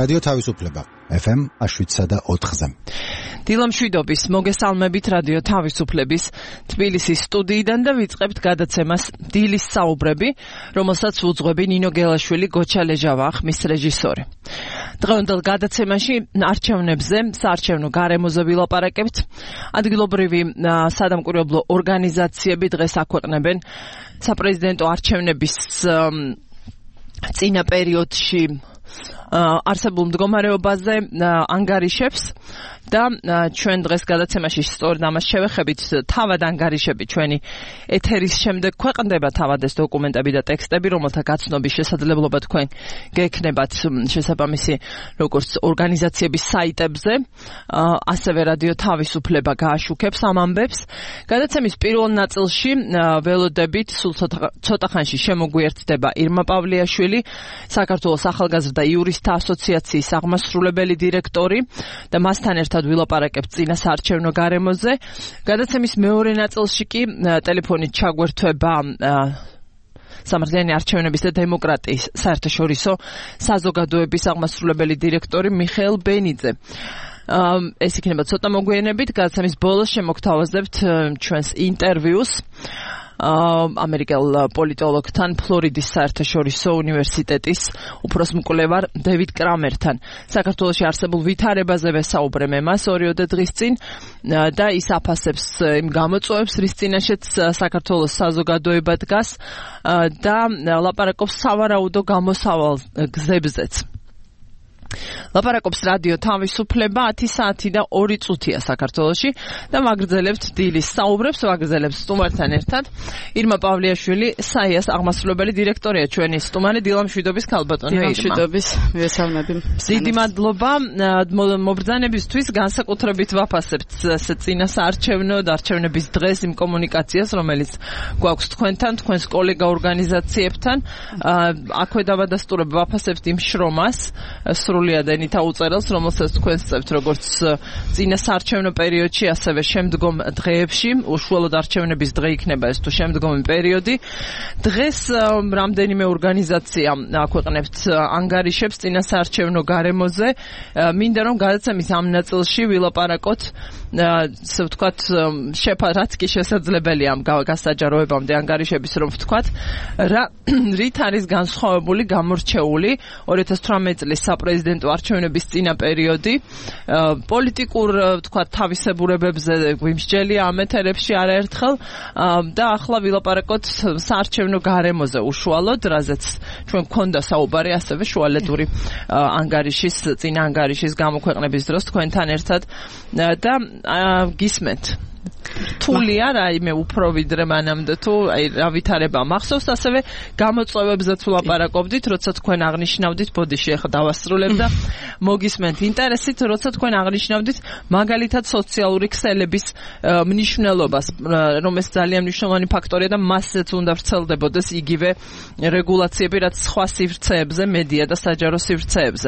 რადიო თავისუფლება FM 107.4-ზე. დილამშვიდობის მოგესალმებით რადიო თავისუფლების თბილისის სტუდიიდან და ვიწყებთ გადაცემას დილის საუბრები, რომელსაც უძღვები ნინო გელაშვილი, გოჩა ლეჟავა, ხმის რეჟისორი. დღევანდელ გადაცემაში არჩევნებზე, საარჩევნო გარემოზე ვილაპარაკებთ. ადგილობრივი სადამკვირვებლო ორგანიზაციები დღეს აქვეყნებენ საპრეზიდენტო არჩევნების წინა პერიოდში არსებულ მდგომარეობაზე ანგარიშებს და ჩვენ დღეს გადაცემაში სწორედ ამას შევეხებით. თავად ანგარიშები ჩვენი ეთერის შემდეგ ქვეყნდება თავად ეს დოკუმენტები და ტექსტები, რომელთა გაცნობის შესაძლებლობა თქვენ გექნებათ შესაბამისი როგორც ორგანიზაციების საიტებზე, ასევე რადიო თავისუფლება გააშუქებს ამ ამბებს. გადაცემის პირველ ნაწილში ველოდებით სულ ცოტა ხანში შემოგვიერთდება ირმა პავლიაშვილი, საქართველოს ახალგაზრდა იურისტთა ასოციაციის აღმასრულებელი დირექტორი და მასთან ერთად ვილაპარაკებთ წინა საარჩევნო გარემოზე. გადაცემის მეორე ნაწილში კი ტელეფონით ჩაგვერთვება სამართლიანი არჩევნების და დემოკრატიის საერთაშორისო საზოგადოების აღმასრულებელი დირექტორი მიხეილ ბენიძე. ეს იქნება ცოტა მოგვიანებით. გადაცემის ბოლოს შემოგთავაზებთ ჩვენს ინტერვიუს ამერიკელ პოლიტოლოგთან, ფლორიდის საერთაშორისო უნივერსიტეტის უფროსმკვლევარ დევიდ კრამერთან. საქართველოში არსებულ ვითარებაზე ვესაუბრებ მას 2 დღის წინ და ის აფასებს იმ გამოწვევებს, რის წინაშეც საქართველოს საზოგადოება დგას და ლაპარაკობს სავარაუდო გამოსავალ გზებზეც. ლაპარაკობს რადიო თავისუფლება 10 საათი და 2 წუთია საქართველოში და ვაგრძელებთ დილის საუბრებს, ვაგრძელებთ სტუმართან ერთად. ირმა პავლიაშვილი, საიას აღმასრულებელი დირექტორია ჩვენი სტუმარი. დილამშვიდობის ქალბატონი. დილამშვიდობის, მივესალმები. დიდი მადლობა მობრძანებისთვის, განსაკუთრებით ვაფასებთ წინა საარჩევნო და არჩევნების დღეს იმ კომუნიკაციას, რომელიც გვაქვს თქვენთან, თქვენს კოლეგა ორგანიზაციებთან. აქვე დავადასტურებ ვაფასებთ იმ შრომას, სრულიად ენითა უწერელს, რომელსაც თქვენ სწევთ როგორც წინა საარჩევნო პერიოდში, ასევე შემდგომ დღეებში. უშუალოდ არჩევნების დღე იქნება ეს თუ შემდგომი პერიოდი. დღეს რამდენიმე ორგანიზაცია აქვეყნებთ ანგარიშებს წინა საარჩევნო გარემოზე. მინდა რომ გადაცემის ამ ნაწილში ვილაპარაკოთ, ასე ვთქვათ, რაც კი შესაძლებელია ამ გასაჯაროებამდე ანგარიშების, რომ ვთქვათ, რით არის განსხვავებული, გამორჩეული 2018 წლის საპრეზიდენტო არჩევნების წინა პერიოდი. პოლიტიკურ, ვთქვათ, თავისებურებებზე გვიმსჯელია ამ ეთერებში არაერთხელ და ახლა ვილაპარაკოთ საარჩევნო გარემოზე უშუალოდ, რაზეც ჩვენ გვქონდა საუბარი ასევე შუალედური ანგარიშის, წინა ანგარიშის გამოქვეყნების დროს თქვენთან ერთად და გისმენთ. რთულია რაიმე უფრო ვიდრე მანამდე თუ რა ვითარება მახსოვს, ასევე გამოწვევებზეც ვლაპარაკობდით, როცა თქვენ აღნიშნავდით, ბოდიში ახლა დავასრულებ და მოგისმენთ ინტერესით, როცა თქვენ აღნიშნავდით მაგალითად სოციალური ქსელების მნიშვნელობას, რომ ეს ძალიან მნიშვნელოვანი ფაქტორია და მასზეც უნდა ვრცელდებოდეს იგივე რეგულაციები, რაც სხვა სივრცეებზე, მედია და საჯარო სივრცეებზე.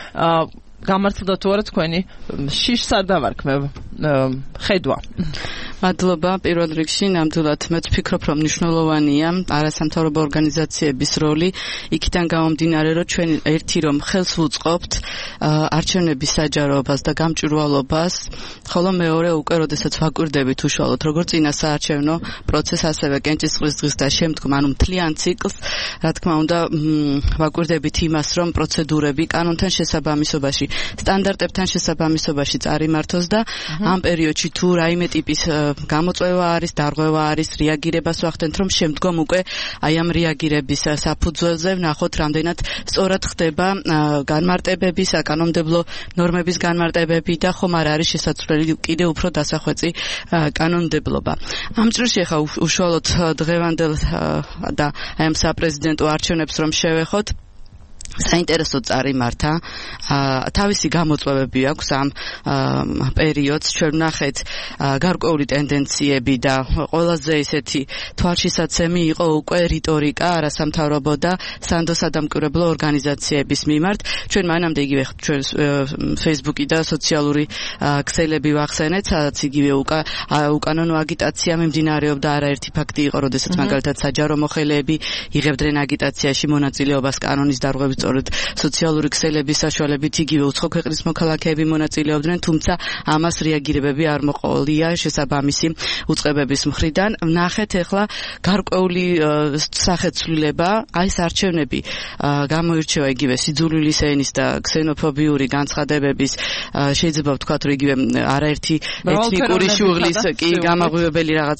გამართლდა თუ არა თქვენი შიშს არ დავარქმევ ხედვა. მადლობა. პირველ რიგში ნამდვილად მეც ვფიქრობ, რომ მნიშვნელოვანია არასამთავრობო ორგანიზაციების როლი, იქიდან გამომდინარე, რომ ჩვენ ერთი რომ ხელს ვუწყობთ არჩევნების საჯაროებას და გამჭვირვალობას, ხოლო მეორე უკვე როდესაც ვაკვირდებით უშუალოდ როგორც წინა საარჩევნო პროცესს, ასევე კენჭისყრის დღის და შემდგომ, ანუ მთლიან ციკლს, რა თქმა უნდა, ვაკვირდებით იმას, რომ პროცედურები კანონთან შესაბამისობაში, სტანდარტებთან შესაბამისობაში წარიმართოს და ამ პერიოდში თუ რაიმე ტიპის გამოწვევა არის, დარღვევა არის, რეაგირებას ვახდენთ, რომ შემდგომ უკვე აი ამ რეაგირების საფუძველზე ვნახოთ, რამდენად სწორად ხდება განმარტებების, საკანონმდებლო ნორმების განმარტებები და ხომ არ არის შესაძლებელი კიდევ უფრო დასახვეწი კანონმდებლობა. ამ წრეში ახლა უშუალოდ დღევანდელ და აი ამ საპრეზიდენტო არჩევნებს რომ შევეხოთ, საინტერესო წარიმართა, თავისი გამოწვევები აქვს ამ პერიოდს. ჩვენ ვნახეთ გარკვეული ტენდენციები და ყველაზე ისეთი თვალშისაცემი იყო უკვე რიტორიკა არასამთავრობო და სანდო-სადამკვირვებლო ორგანიზაციების მიმართ. ჩვენ მანამდე იგივე ჩვენ Facebook-ი და სოციალური ქსელები ვახსენეთ, სადაც იგივე უკანონო აგიტაცია მიმდინარეობდა. არაერთი ფაქტი იყო, როდესაც მაგალითად საჯარო მოხელეები იღებდნენ აგიტაციაში მონაწილეობას კანონის დარღვევის სწორედ სოციალური ქსელების საშუალებით იგივე უცხო ქვეყნის მოქალაქეები მონაწილეობდნენ, თუმცა ამას რეაგირებები არ მოყოლია შესაბამისი უწყებების მხრიდან. ნახეთ ახლა გარკვეული სახეცვლილება, აი ეს არჩევნები გამოირჩევა იგივე სიძულვილის ენის და ქსენოფობიური განცხადებების, შეიძლება ვთქვათ, რომ იგივე არაერთი ეთნიკური შუღლის კი გამაღვივებელი რაღაც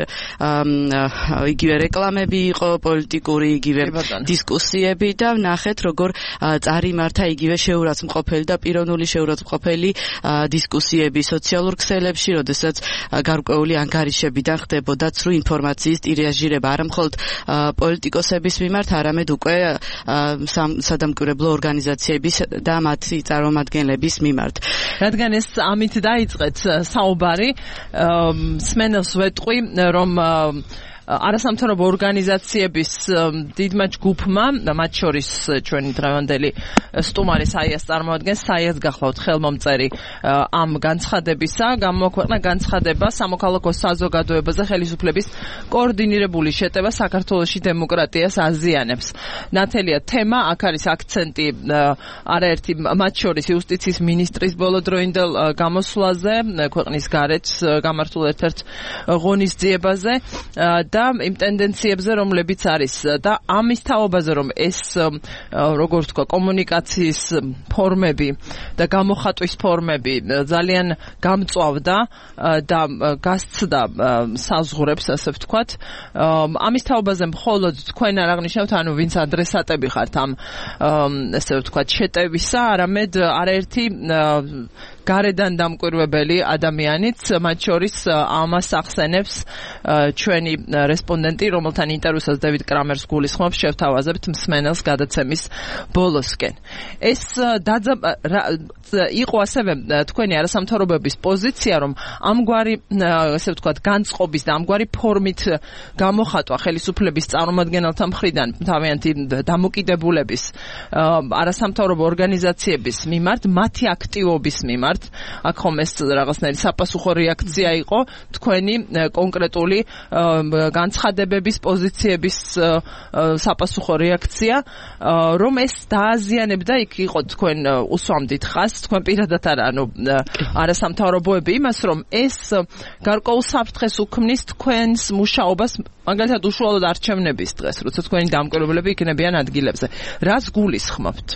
იგივე რეკლამები იყო, პოლიტიკური იგივე დისკუსიები და ნახეთ როგორ წარიმართა იგივე შეურაცხმყოფელი და პიროვნული შეურაცხმყოფელი დისკუსიები სოციალურ ქსელებში, როდესაც გარკვეული ანგარიშებიდან ხდებოდა ცრუ ინფორმაციის ტირაჟირება არა მხოლოდ პოლიტიკოსების მიმართ, არამედ უკვე სადამკვირვებლო ორგანიზაციების და მათი წარმომადგენლების მიმართ. რადგან ეს ამით დაიწყეთ საუბარი, სმენელს ვეტყვი, რომ არასამთავრობო ორგანიზაციების დიდმა ჯგუფმა, მათ შორის ჩვენი დღევანდელი სტუმარი საიას წარმოადგენს, საიას გახლავთ ხელმომწერი ამ განცხადებისა, გამოაქვეყნა განცხადება სამოქალაქო საზოგადოებაზე ხელისუფლების კოორდინირებული შეტევა საქართველოში დემოკრატიას აზიანებს. ნათელია თემა, აქ არის აქცენტი არაერთი მათ შორის იუსტიციის მინისტრის ბოლოდროინდელ გამოსვლაზე, ქვეყნის გარეთ გამართულ ერთ-ერთ ღონისძიებაზე და იმ ტენდენციებზე, რომლებიც არის და ამის თაობაზე, რომ ეს როგორ ვთქვა, კომუნიკაციის ფორმები და გამოხატვის ფორმები ძალიან გამწვავდა და გასცდა საზღვრებს, ასე ვთქვათ. ამის თაობაზე მხოლოდ თქვენ არ აღნიშნავთ, ანუ ვინც ადრესატები ხართ ამ ასე ვთქვათ შეტევისა, არამედ არაერთი გარედან დამკვირვებელი ადამიანიც, მათ შორის ამას ახსენებს ჩვენი რესპონდენტი, რომელთან ინტერვიუსაც დევიდ კრამერს გულისხმობს, შევთავაზებთ მსმენელს გადაცემის ბოლოსკენ. ეს იყო ასევე თქვენი არასამთავრობოების პოზიცია, რომ ამგვარი, ასე ვთქვათ, განწყობის და ამგვარი ფორმით გამოხატვა ხელისუფლების წარმომადგენელთა მხრიდან თავიანთი დამოკიდებულების არასამთავრობო ორგანიზაციების მიმართ, მათი აქტივობის მიმართ, აქ ხომ ეს რაღაცნაირი საპასუხო რეაქცია იყო თქვენი კონკრეტული განცხადებების, პოზიციების საპასუხო რეაქცია, რომ ეს დააზიანებდა, იქ იყო თქვენ უსვამდით ხას, თქვენ პირადად ანუ არასამთავრობოები იმას, რომ ეს გარკვეულ საფრთხეს უქმნის თქვენს მუშაობას, მაგალითად უშუალოდ არჩევნების დღეს, როცა თქვენი დამკვირვებლები იქნებიან ადგილებზე. რას გულისხმობთ?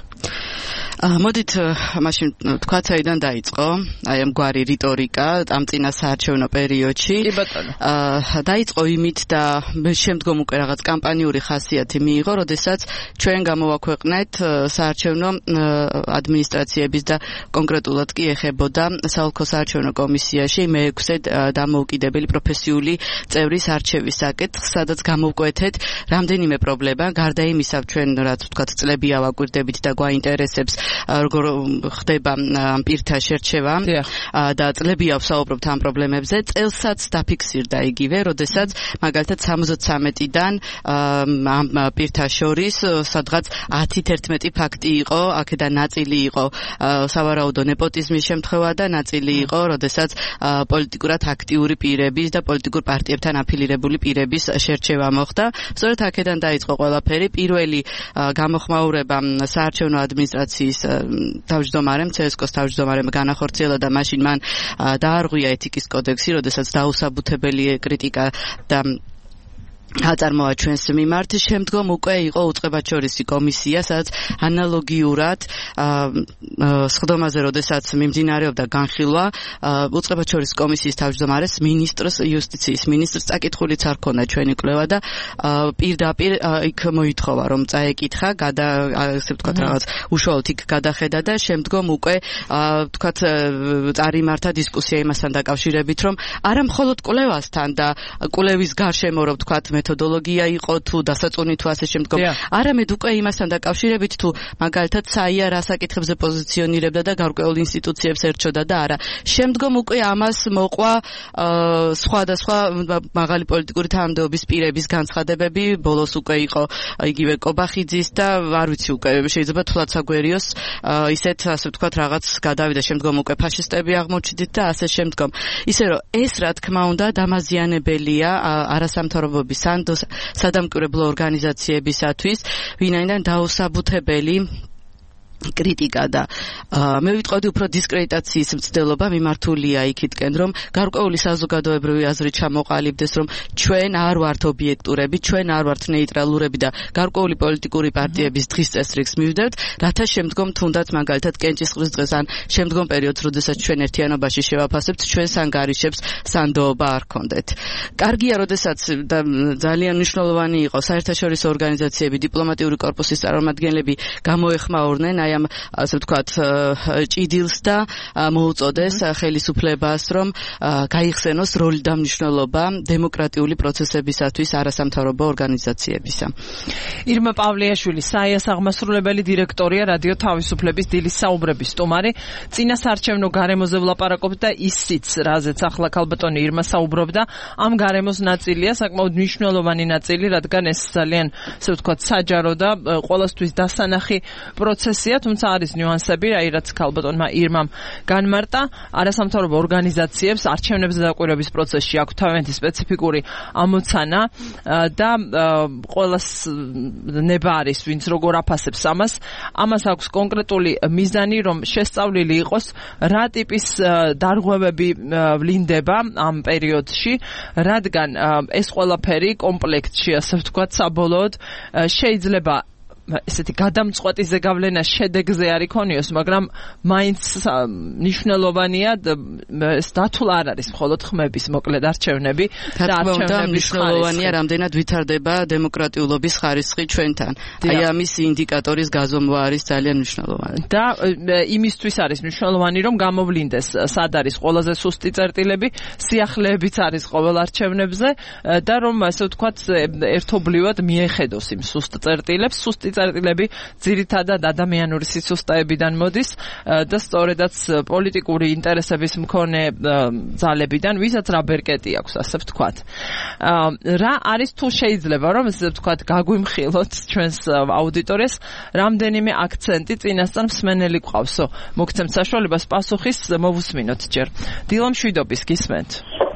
მოდით მაშინ თქვა საიდან დაიწყო აი ამგვარი რიტორიკა ამ წინა საარჩევნო პერიოდში. კი ბატონო. დაიწყო იმით და შემდგომ უკვე რაღაც კამპანიური ხასიათი მიიღო, როდესაც ჩვენ გამოვაქვეყნეთ საარჩევნო ადმინისტრაციების და კონკრეტულად კი ეხებოდა საოლქო საარჩევნო კომისიაში მე-6 დამოუკიდებელი პროფესიული წევრის არჩევის საკითხს, სადაც გამოვკვეთეთ რამდენიმე პრობლემა, გარდა იმისა, ჩვენ რაც ვთქვათ წლებია ვაკვირდებით და გვაინტერესებს როგორ ხდება ამ პირთა შერჩევა და წლებია ვსაუბრობთ ამ პრობლემებზე, წელსაც დაფიქსირდა იგივე, როდესაც მაგალითად 73-დან ამ პირთა შორის სადღაც 10-11 ფაქტი იყო, აქედან ნაწილი იყო სავარაუდო ნეპოტიზმის შემთხვევა და ნაწილი იყო, როდესაც პოლიტიკურად აქტიური პირების და პოლიტიკურ პარტიებთან აფილირებული პირების შერჩევა მოხდა. სწორედ აქედან დაიწყო ყველაფერი. პირველი გამოხმაურება საარჩევნო ადმინისტრაციის თავმჯდომარემ, CSKO-ს თავმჯდომარემ განახორციელა და მაშინ მან დაარღვია ეთიკის კოდექსი, როდესაც დაუსაბუთებელი კრიტიკა და აწარმოა ჩვენს მიმართ. შემდგომ უკვე იყო უწყებაჩორისი კომისია, სადაც ანალოგიურად სხდომაზე, როდესაც მიმდინარეობდა განხილვა, უწყებაჩორისი კომისიის თავმჯდომარეს მინისტრს, იუსტიციის მინისტრს წაკითხულიც არ ქონდა ჩვენი კვლევა და პირდაპირ იქ მოითხოვა, რომ წაეკითხა, ასე ვთქვათ, რაღაც უშუალოდ იქ გადახედა და შემდგომ უკვე ვთქვათ წარიმართა დისკუსია იმასთან დაკავშირებით, რომ არა მხოლოდ კვლევასთან და კვლევის გარშემო, რომ ვთქვათ მეთოდოლოგია იყო თუ დასაწუნი თუ ასე შემდგომ. არამედ უკვე იმასთან დაკავშირებით თუ მაგალითად საია რა საკითხებზე პოზიციონირებდა და გარკვეულ ინსტიტუციებს ერჩოდა და არა. შემდგომ უკვე ამას მოყვა სხვადასხვა მაღალი პოლიტიკური თანამდებობის პირების განცხადებები, ბოლოს უკვე იყო იგივე კობახიძის და არ ვიცი უკვე შეიძლება თულად საგვერიოს ისეთ ასე ვთქვათ რაღაც გადავიდა, შემდგომ უკვე ფაშისტები აღმოჩნდით და ასე შემდგომ. ისე რომ ეს რა თქმა უნდა დამაზიანებელია არასამთავრობოების სადამკვირვებლო ორგანიზაციებისათვის, ვინაიდან დაუსაბუთებელი კრიტიკა და მე ვიტყოდი უფრო დისკრედიტაციის მცდელობა მიმართულია იქითკენ, რომ გარკვეული საზოგადოებრივი აზრით ჩამოყალიბდეს, რომ ჩვენ არ ვართ ობიექტურები, ჩვენ არ ვართ ნეიტრალურები და გარკვეული პოლიტიკური პარტიების დღის წესრიგს მივდევთ, რათა შემდგომ თუნდაც მაგალითად კენჭისყრის დღეს ან შემდგომ პერიოდს, როდესაც ჩვენ ერთიანობაში შევაფასებთ, ჩვენს ანგარიშებს სანდოობა არ ქონდეთ. კარგია, როდესაც და ძალიან მნიშვნელოვანი იყო საერთაშორისო ორგანიზაციები, დიპლომატიური კორპუსის წარმომადგენლები გამოეხმაურნენ ამ ასე ვთქვათ ჭიდილს და მოუწოდეს ხელისუფლებას, რომ გაიხსენოს როლი და მნიშვნელობა დემოკრატიული პროცესებისათვის არასამთავრობო ორგანიზაციებისა. ირმა პავლეაშვილი, საიას აღმასრულებელი დირექტორია, რადიო თავისუფლების დილის საუბრების სტუმარი, წინასარჩევნო გარემოზე ვლაპარაკობთ და ისიც, რაზეც ახლა ქალბატონი ირმა საუბრობდა, ამ გარემოს ნაწილია საკმაოდ მნიშვნელოვანი ნაწილი, რადგან ეს ძალიან ასე ვთქვათ საჯარო და ყოველთვის დასანახი პროცესია, თუმცა არის ნიუანსები, რაც ქალბატონმა ირმამ განმარტა. არასამთავრობო ორგანიზაციებს არჩევნებზე დაკვირვების პროცესში აქვს თავიანთი სპეციფიკური ამოცანა და ყოველას ნება არის, ვინც როგორ აფასებს ამას. ამას აქვს კონკრეტული მიზანი, რომ შესწავლილი იყოს, რა ტიპის დარღვევები ვლინდება ამ პერიოდში, რადგან ეს ყველაფერი კომპლექტში, ასე ვთქვათ, საბოლოოდ შეიძლება ესეთი გადამწყვეტი ზეგავლენა შედეგზე არ იქონიოს, მაგრამ მაინც მნიშვნელოვანია ეს დათვლა არ არის მხოლოდ ხმების მოკლედ არჩევნები და მნიშვნელოვანია რამდენად ვითარდება დემოკრატიულობის ხარისხი ჩვენთან. აი ამის ინდიკატორის გაზომვა არის ძალიან მნიშვნელოვანი. და იმისთვის არის მნიშვნელოვანი, რომ გამოვლინდეს სად არის ყველაზე სუსტი წერტილები, სიახლეებიც არის ყოველ არჩევნებზე და რომ ასე ვთქვათ ერთობლივად მიეხედოს იმ სუსტ წერტილებს. სუსტი წერტილები ძირითადად ადამიანური სიცოცხლეებიდან მოდის და სწორედაც პოლიტიკური ინტერესების მქონე ძალებიდან, ვისაც რა ბერკეტი აქვს, ასე ვთქვათ. რა არის თუ შეიძლება რომ ასე ვთქვათ გაგვიმხილოთ ჩვენს აუდიტორიას, რამდენიმე აქცენტი წინასწარ მსმენელი გვყავსო. მოგცემთ საშუალებას პასუხის მოვუსმინოთ ჯერ. დილა მშვიდობის გისმენთ.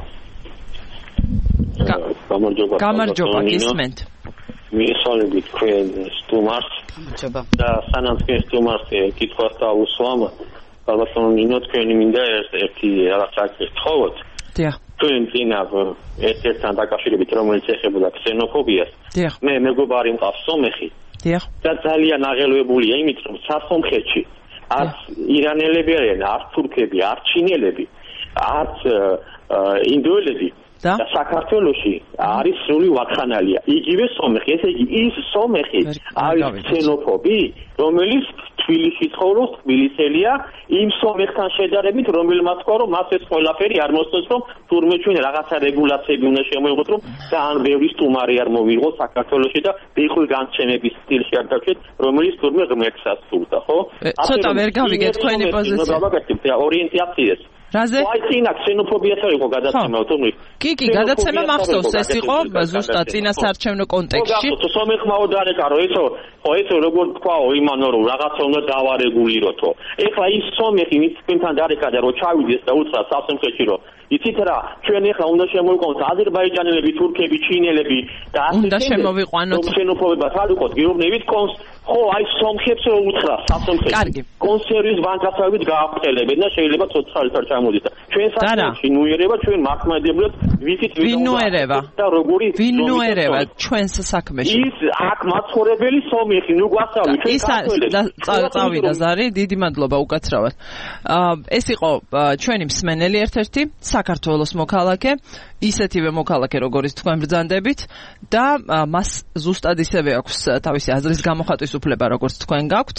გამარჯობა გისმენთ. მისალები თქვენ სტუმარს და სანამ თქვენ სტუმარს კითხვას დავუსვამ, ალბათ ნინო თქვენი მინდა ერთი რაღაც გითხოვოთ. დიახ. თქვენ წინა ერთ-ერთთან დაკავშირებით რომელიც ეხებოდა ქსენოფობიას. დიახ. მე მეგობარი მყავს სომეხი. დიახ. და ძალიან აღელვებულია იმით, რომ სომხეთში არც ირანელები არიან, არც თურქები, არც ჩინელები, არც ინდოელები და საქართველოში არის სრული ვათხანალია. იგივე სომეხი, ესე იგი ის სომეხი არის ქსენოფობი, რომელიც თბილისში ცხოვრობს, თბილისელია, იმ სომეხთან შედარებით, რომელმაც თქვა, რომ მას ეს ყველაფერი არ მოსწონს, რომ თურმე ჩვენ რაღაცა რეგულაციები უნდა შემოიღოთ, რომ ძალიან ბევრი სტუმარი არ მოვიღო საქართველოში და ბიხვი განცემების სტილში არ დავჭეთ, რომელიც თურმე ღმერთს ასწულდა, ხო? ცოტა ვერ გავიგეთ თქვენი პოზიცია. და ორიენტაციას რაზე? აი წინა ქსენოფობიას არ იყო გადაცემა თუმცა. კი, გადაცემა მახსოვს, ეს იყო ზუსტად წინასარჩევნო კონტექსტში. სომეხმა უდარეკა რომ ესო როგორ თქვაო იმანო რომ რაღაცა უნდა დავარეგულიროთო. ეხლა ის სომეხი ვინც თქვენთან დარეკა და რომ ჩავიდეს და უთხრა სასომხეთში რომ იცით რა, ჩვენ ეხლა უნდა შემოვიყვანოთ აზერბაიჯანელები, თურქები, ჩინელები და ასე უნდა შემოვიყვანოთ ქსენოფობება თალიყოთ გეუბნებით ხო, აი სომხებს რო უთხრა სასომხეთში. კონსერვის ბანკასავით გააყრელებენ და შეიძლება ცოცხალით არ ჩამოდის და ჩვენ სასომხეთში ნუერება ჩვენ მართლმადიდებლად ვიცით და როგორი ვინუერება ჩვენს საქმეში. ის აქ მაცხოვრებელი სომეხი ნუ გვასწავლი ჩვენ საქართველოს. წავიდა ზარი, დიდი მადლობა უკაცრავად. ეს იყო ჩვენი მსმენელი ერთ-ერთი საქართველოს მოქალაქე, ისეთივე მოქალაქე როგორიც თქვენ ბრძანდებით და მას ზუსტად ისევე აქვს თავისი აზრის გამოხატვის უფლება როგორც თქვენ გაქვთ.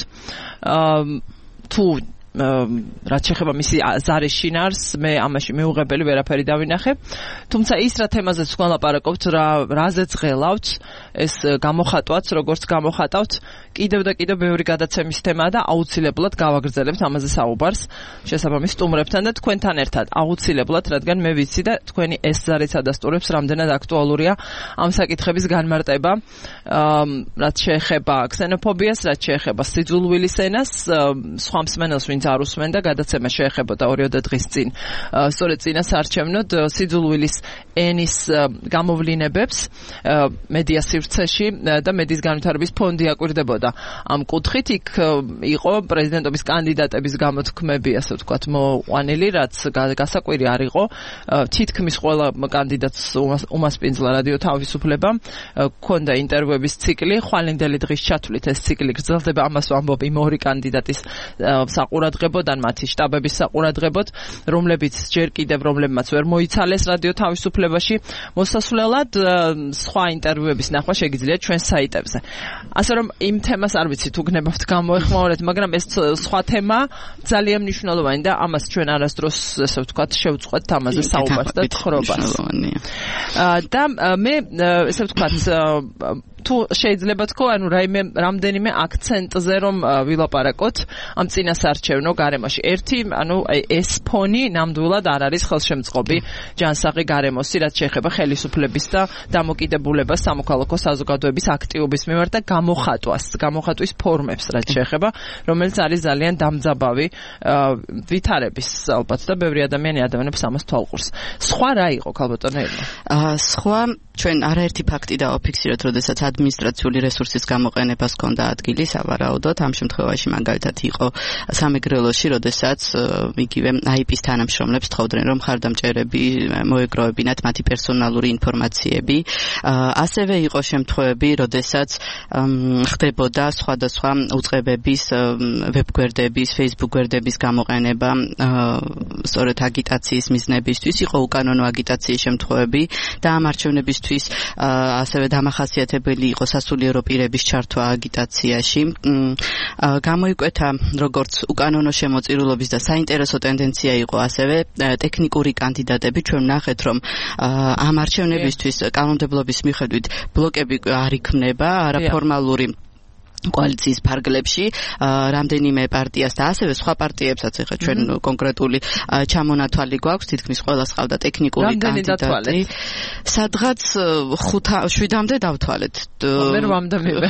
თუ რაც შეეხება მისი ზარის შინაარს, მე ამაში მიუღებელი ვერაფერი დავინახე. თუმცა ის რა თემაზეც თქვენ ლაპარაკობთ, რაზეც ღელავთ, ეს გამოხატვაც, როგორც გამოხატავთ, კიდევ და კიდევ ბევრი გადაცემის თემაა და აუცილებლად გავაგრძელებთ ამაზე საუბარს შესაბამის სტუმრებთან და თქვენთან ერთად. აუცილებლად, რადგან მე ვიცი და თქვენი ეს ზარიც ადასტურებს, რამდენად აქტუალურია ამ საკითხების განმარტება, რაც შეეხება ქსენოფობიას, რაც შეეხება სიძულვილის ენას, სხვა მსმენელს ვინც არ უსმენ და გადაცემა შეეხებოდა 2 დღის წინ სწორედ წინასაარჩევნოდ სიძულვილის ენის გამოვლინებებს მედია სივრცეში და მედიის განვითარების ფონდი აკვირდებოდა ამ კუთხით. იქ იყო პრეზიდენტობის კანდიდატების გამოთქმები, ასე ვთქვათ, მოყვანილი, რაც გასაკვირი არ იყო. თითქმის ყველა კანდიდატს უმასპინძლა რადიო თავისუფლებამ. ქონდა ინტერვიუების ციკლი, ხვალინდელი დღის ჩათვლით ეს ციკლი გრძელდება. ამას ვამბობ იმ 2 კანდიდატის საყურადღებოდ, ან მათი შტაბების საყურადღებოდ, რომლებიც ჯერ კიდევ რომლებმაც ვერ მოიცალეს რადიო თავისუფლებაში. მოსასვლელად სხვა ინტერვიუების ნახვა შეგიძლიათ ჩვენ საიტებზე. ასე რომ იმ თემას არ ვიცი თუ გნებავთ გამოეხმაურეთ, მაგრამ ეს სხვა თემა ძალიან მნიშვნელოვანი და ამას ჩვენ არასდროს ესე ვთქვათ შევწყვეტთ ამაზე საუბარს და თხრობას. და მე ესე ვთქვათ თუ შეიძლება თქო, ანუ რამდენიმე აქცენტზე რომ ვილაპარაკოთ ამ წინასაარჩევნო გარემოში. ერთი, ანუ ეს ფონი ნამდვილად არ არის ხელშემწყობი ჯანსაღი გარემოსი, რაც შეეხება ხელისუფლების და დამოკიდებულებას სამოქალაქო საზოგადოების აქტიობის მიმართ და გამოხატვის ფორმებს, რაც შეეხება, რომელიც არის ძალიან დამძაბავი ვითარების ალბათ და ბევრი ადამიანი ადამიანებს ამას თვალყურს. სხვა რა იყო, ქალბატონო ელმა? სხვა ჩვენ არაერთი ფაქტი დავაფიქსირეთ, როდესაც ადმინისტრაციული რესურსის გამოყენებას ჰქონდა ადგილი სავარაუდოდ. ამ შემთხვევაში მაგალითად იყო სამეგრელოში, როდესაც იგივე IP-ის თანამშრომლებს თხოვდნენ, რომ ხარდამჭერები მოეგროვებინათ მათი პერსონალური ინფორმაციები. ასევე იყო შემთხვევები, როდესაც ხდებოდა სხვადასხვა უწყებების ვებგვერდების, Facebook გვერდების გამოყენება სწორედ აგიტაციის მიზნებისთვის. იყო უკანონო აგიტაციის შემთხვევები და ამ არჩევნებისთვის ასევე დამახასიათებელი იყო სასულიერო პირების ჩართვა აგიტაციაში. გამოიკვეთა როგორც უკანონო შემოწირულობის და საინტერესო ტენდენცია იყო ასევე ტექნიკური კანდიდატები. ჩვენ ვნახეთ, რომ ამ არჩევნებისთვის კანონმდებლობის მიხედვით ბლოკები არ იქმნება, არაფორმალური კოალიციის ფარგლებში რამდენიმე პარტიას და ასევე სხვა პარტიებსაც ეხლა ჩვენ კონკრეტული ჩამონათვალი გვაქვს, თითქმის ყველას ყავდა ტექნიკური კანდიდატი. სადღაც 7-მდე დავთვალეთ. მე 8-მდე მივე.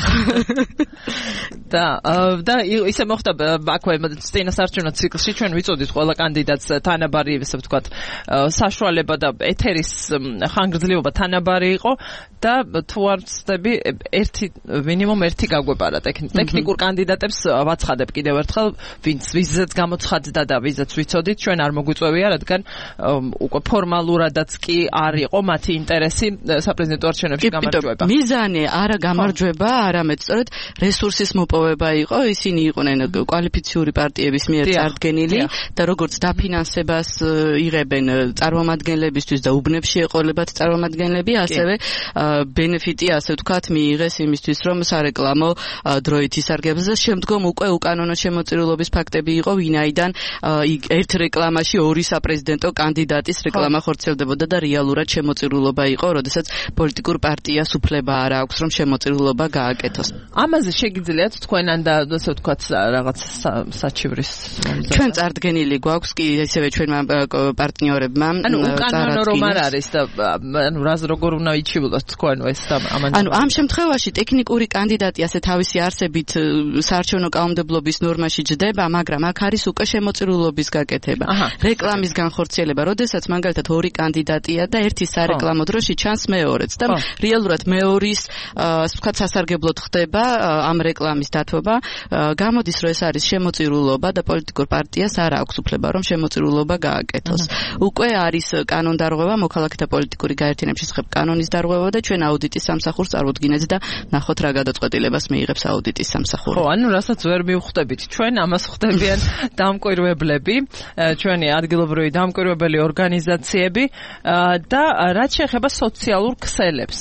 და ისე მოხდა აქვე წინასაარჩევნო ციკლში ჩვენ ვიწოდით ყველა კანდიდატს თანაბარი, ესე ვთქვათ, საშუალება და ეთერის ხანგრძლივობა თანაბარი იყო და თუ არ ვცდები მინიმუმ ერთი გაგვეპარა ტექნიკურ კანდიდატებს ვაცხადებ კიდევ ერთხელ, ვიზაც გამოცხადდა და ვიზაც ვიცოდით, ჩვენ არ მოგვიწევია, რადგან უკვე ფორმალურადაც კი არ იყო მათი ინტერესი საპრეზიდენტო არჩევნებში გამარჯვება. მიზანი არა გამარჯვება, არამედ სწორედ რესურსის მოპოვება იყო. ისინი იყვნენ კვალიფიციური პარტიების მიერ წარდგენილი და როგორც დაფინანსებას იღებენ წარმომადგენლებისთვის და უბნებში ეყოლებათ წარმომადგენლები, ასევე ბენეფიტი, ასე ვთქვათ, მიიღეს იმისთვის, რომ სარეკლამო დროით ისარგებლეს და შემდგომ უკვე უკანონო შემოწირულობის ფაქტები იყო, ვინაიდან ერთ რეკლამაში 2 საპრეზიდენტო კანდიდატის რეკლამა ხორციელდებოდა და რეალურად შემოწირულობა იყო, როდესაც პოლიტიკურ პარტიას უფლება არ აქვს, რომ შემოწირულობა გააკეთოს. ამაზე შეგიძლიათ თქვენან და ასე ვთქვათ, რაღაც საჩივრის ჩვენ წარდგენილი გვაქვს კი ისევე ჩვენმა პარტნიორებმა. ანუ უკანონო რომ არ არის და ანუ როგორ უნდა იჩივლოს თქვენ ეს და ამან. ანუ ამ შემთხვევაში ტექნიკური კანდიდატი ასე თავისი არსებით საარჩევნო კანონმდებლობის ნორმაში ჯდება, მაგრამ აქ არის უკვე შემოწირულობის გაკეთება, რეკლამის განხორციელება, როდესაც მაგალითად 2 კანდიდატია და ერთი სარეკლამო დროში ჩანს მეორეც და რეალურად მეორის ვთქვათ სასარგებლოდ ხდება ამ რეკლამის დათვობა. გამოდის, რომ ეს არის შემოწირულობა და პოლიტიკურ პარტიას არ აქვს უფლება, რომ შემოწირულობა გააკეთოს. უკვე არის კანონდარღვევა, მოქალაქეთა პოლიტიკური გაერთიანების შესახებ კანონის დარღვევა და ჩვენ აუდიტის სამსახურს წარუდგინეთ და ნახოთ რა გადაწყვეტილებას მიიღებს აუდიტის სამსახური. ხო, ანუ რასაც ვერ მივხვდებით, ჩვენ ამას ხვდებიან დამკვირვებლები, ჩვენი ადგილობრივი დამკვირვებელი ორგანიზაციები და რაც შეეხება სოციალურ ქსელებს.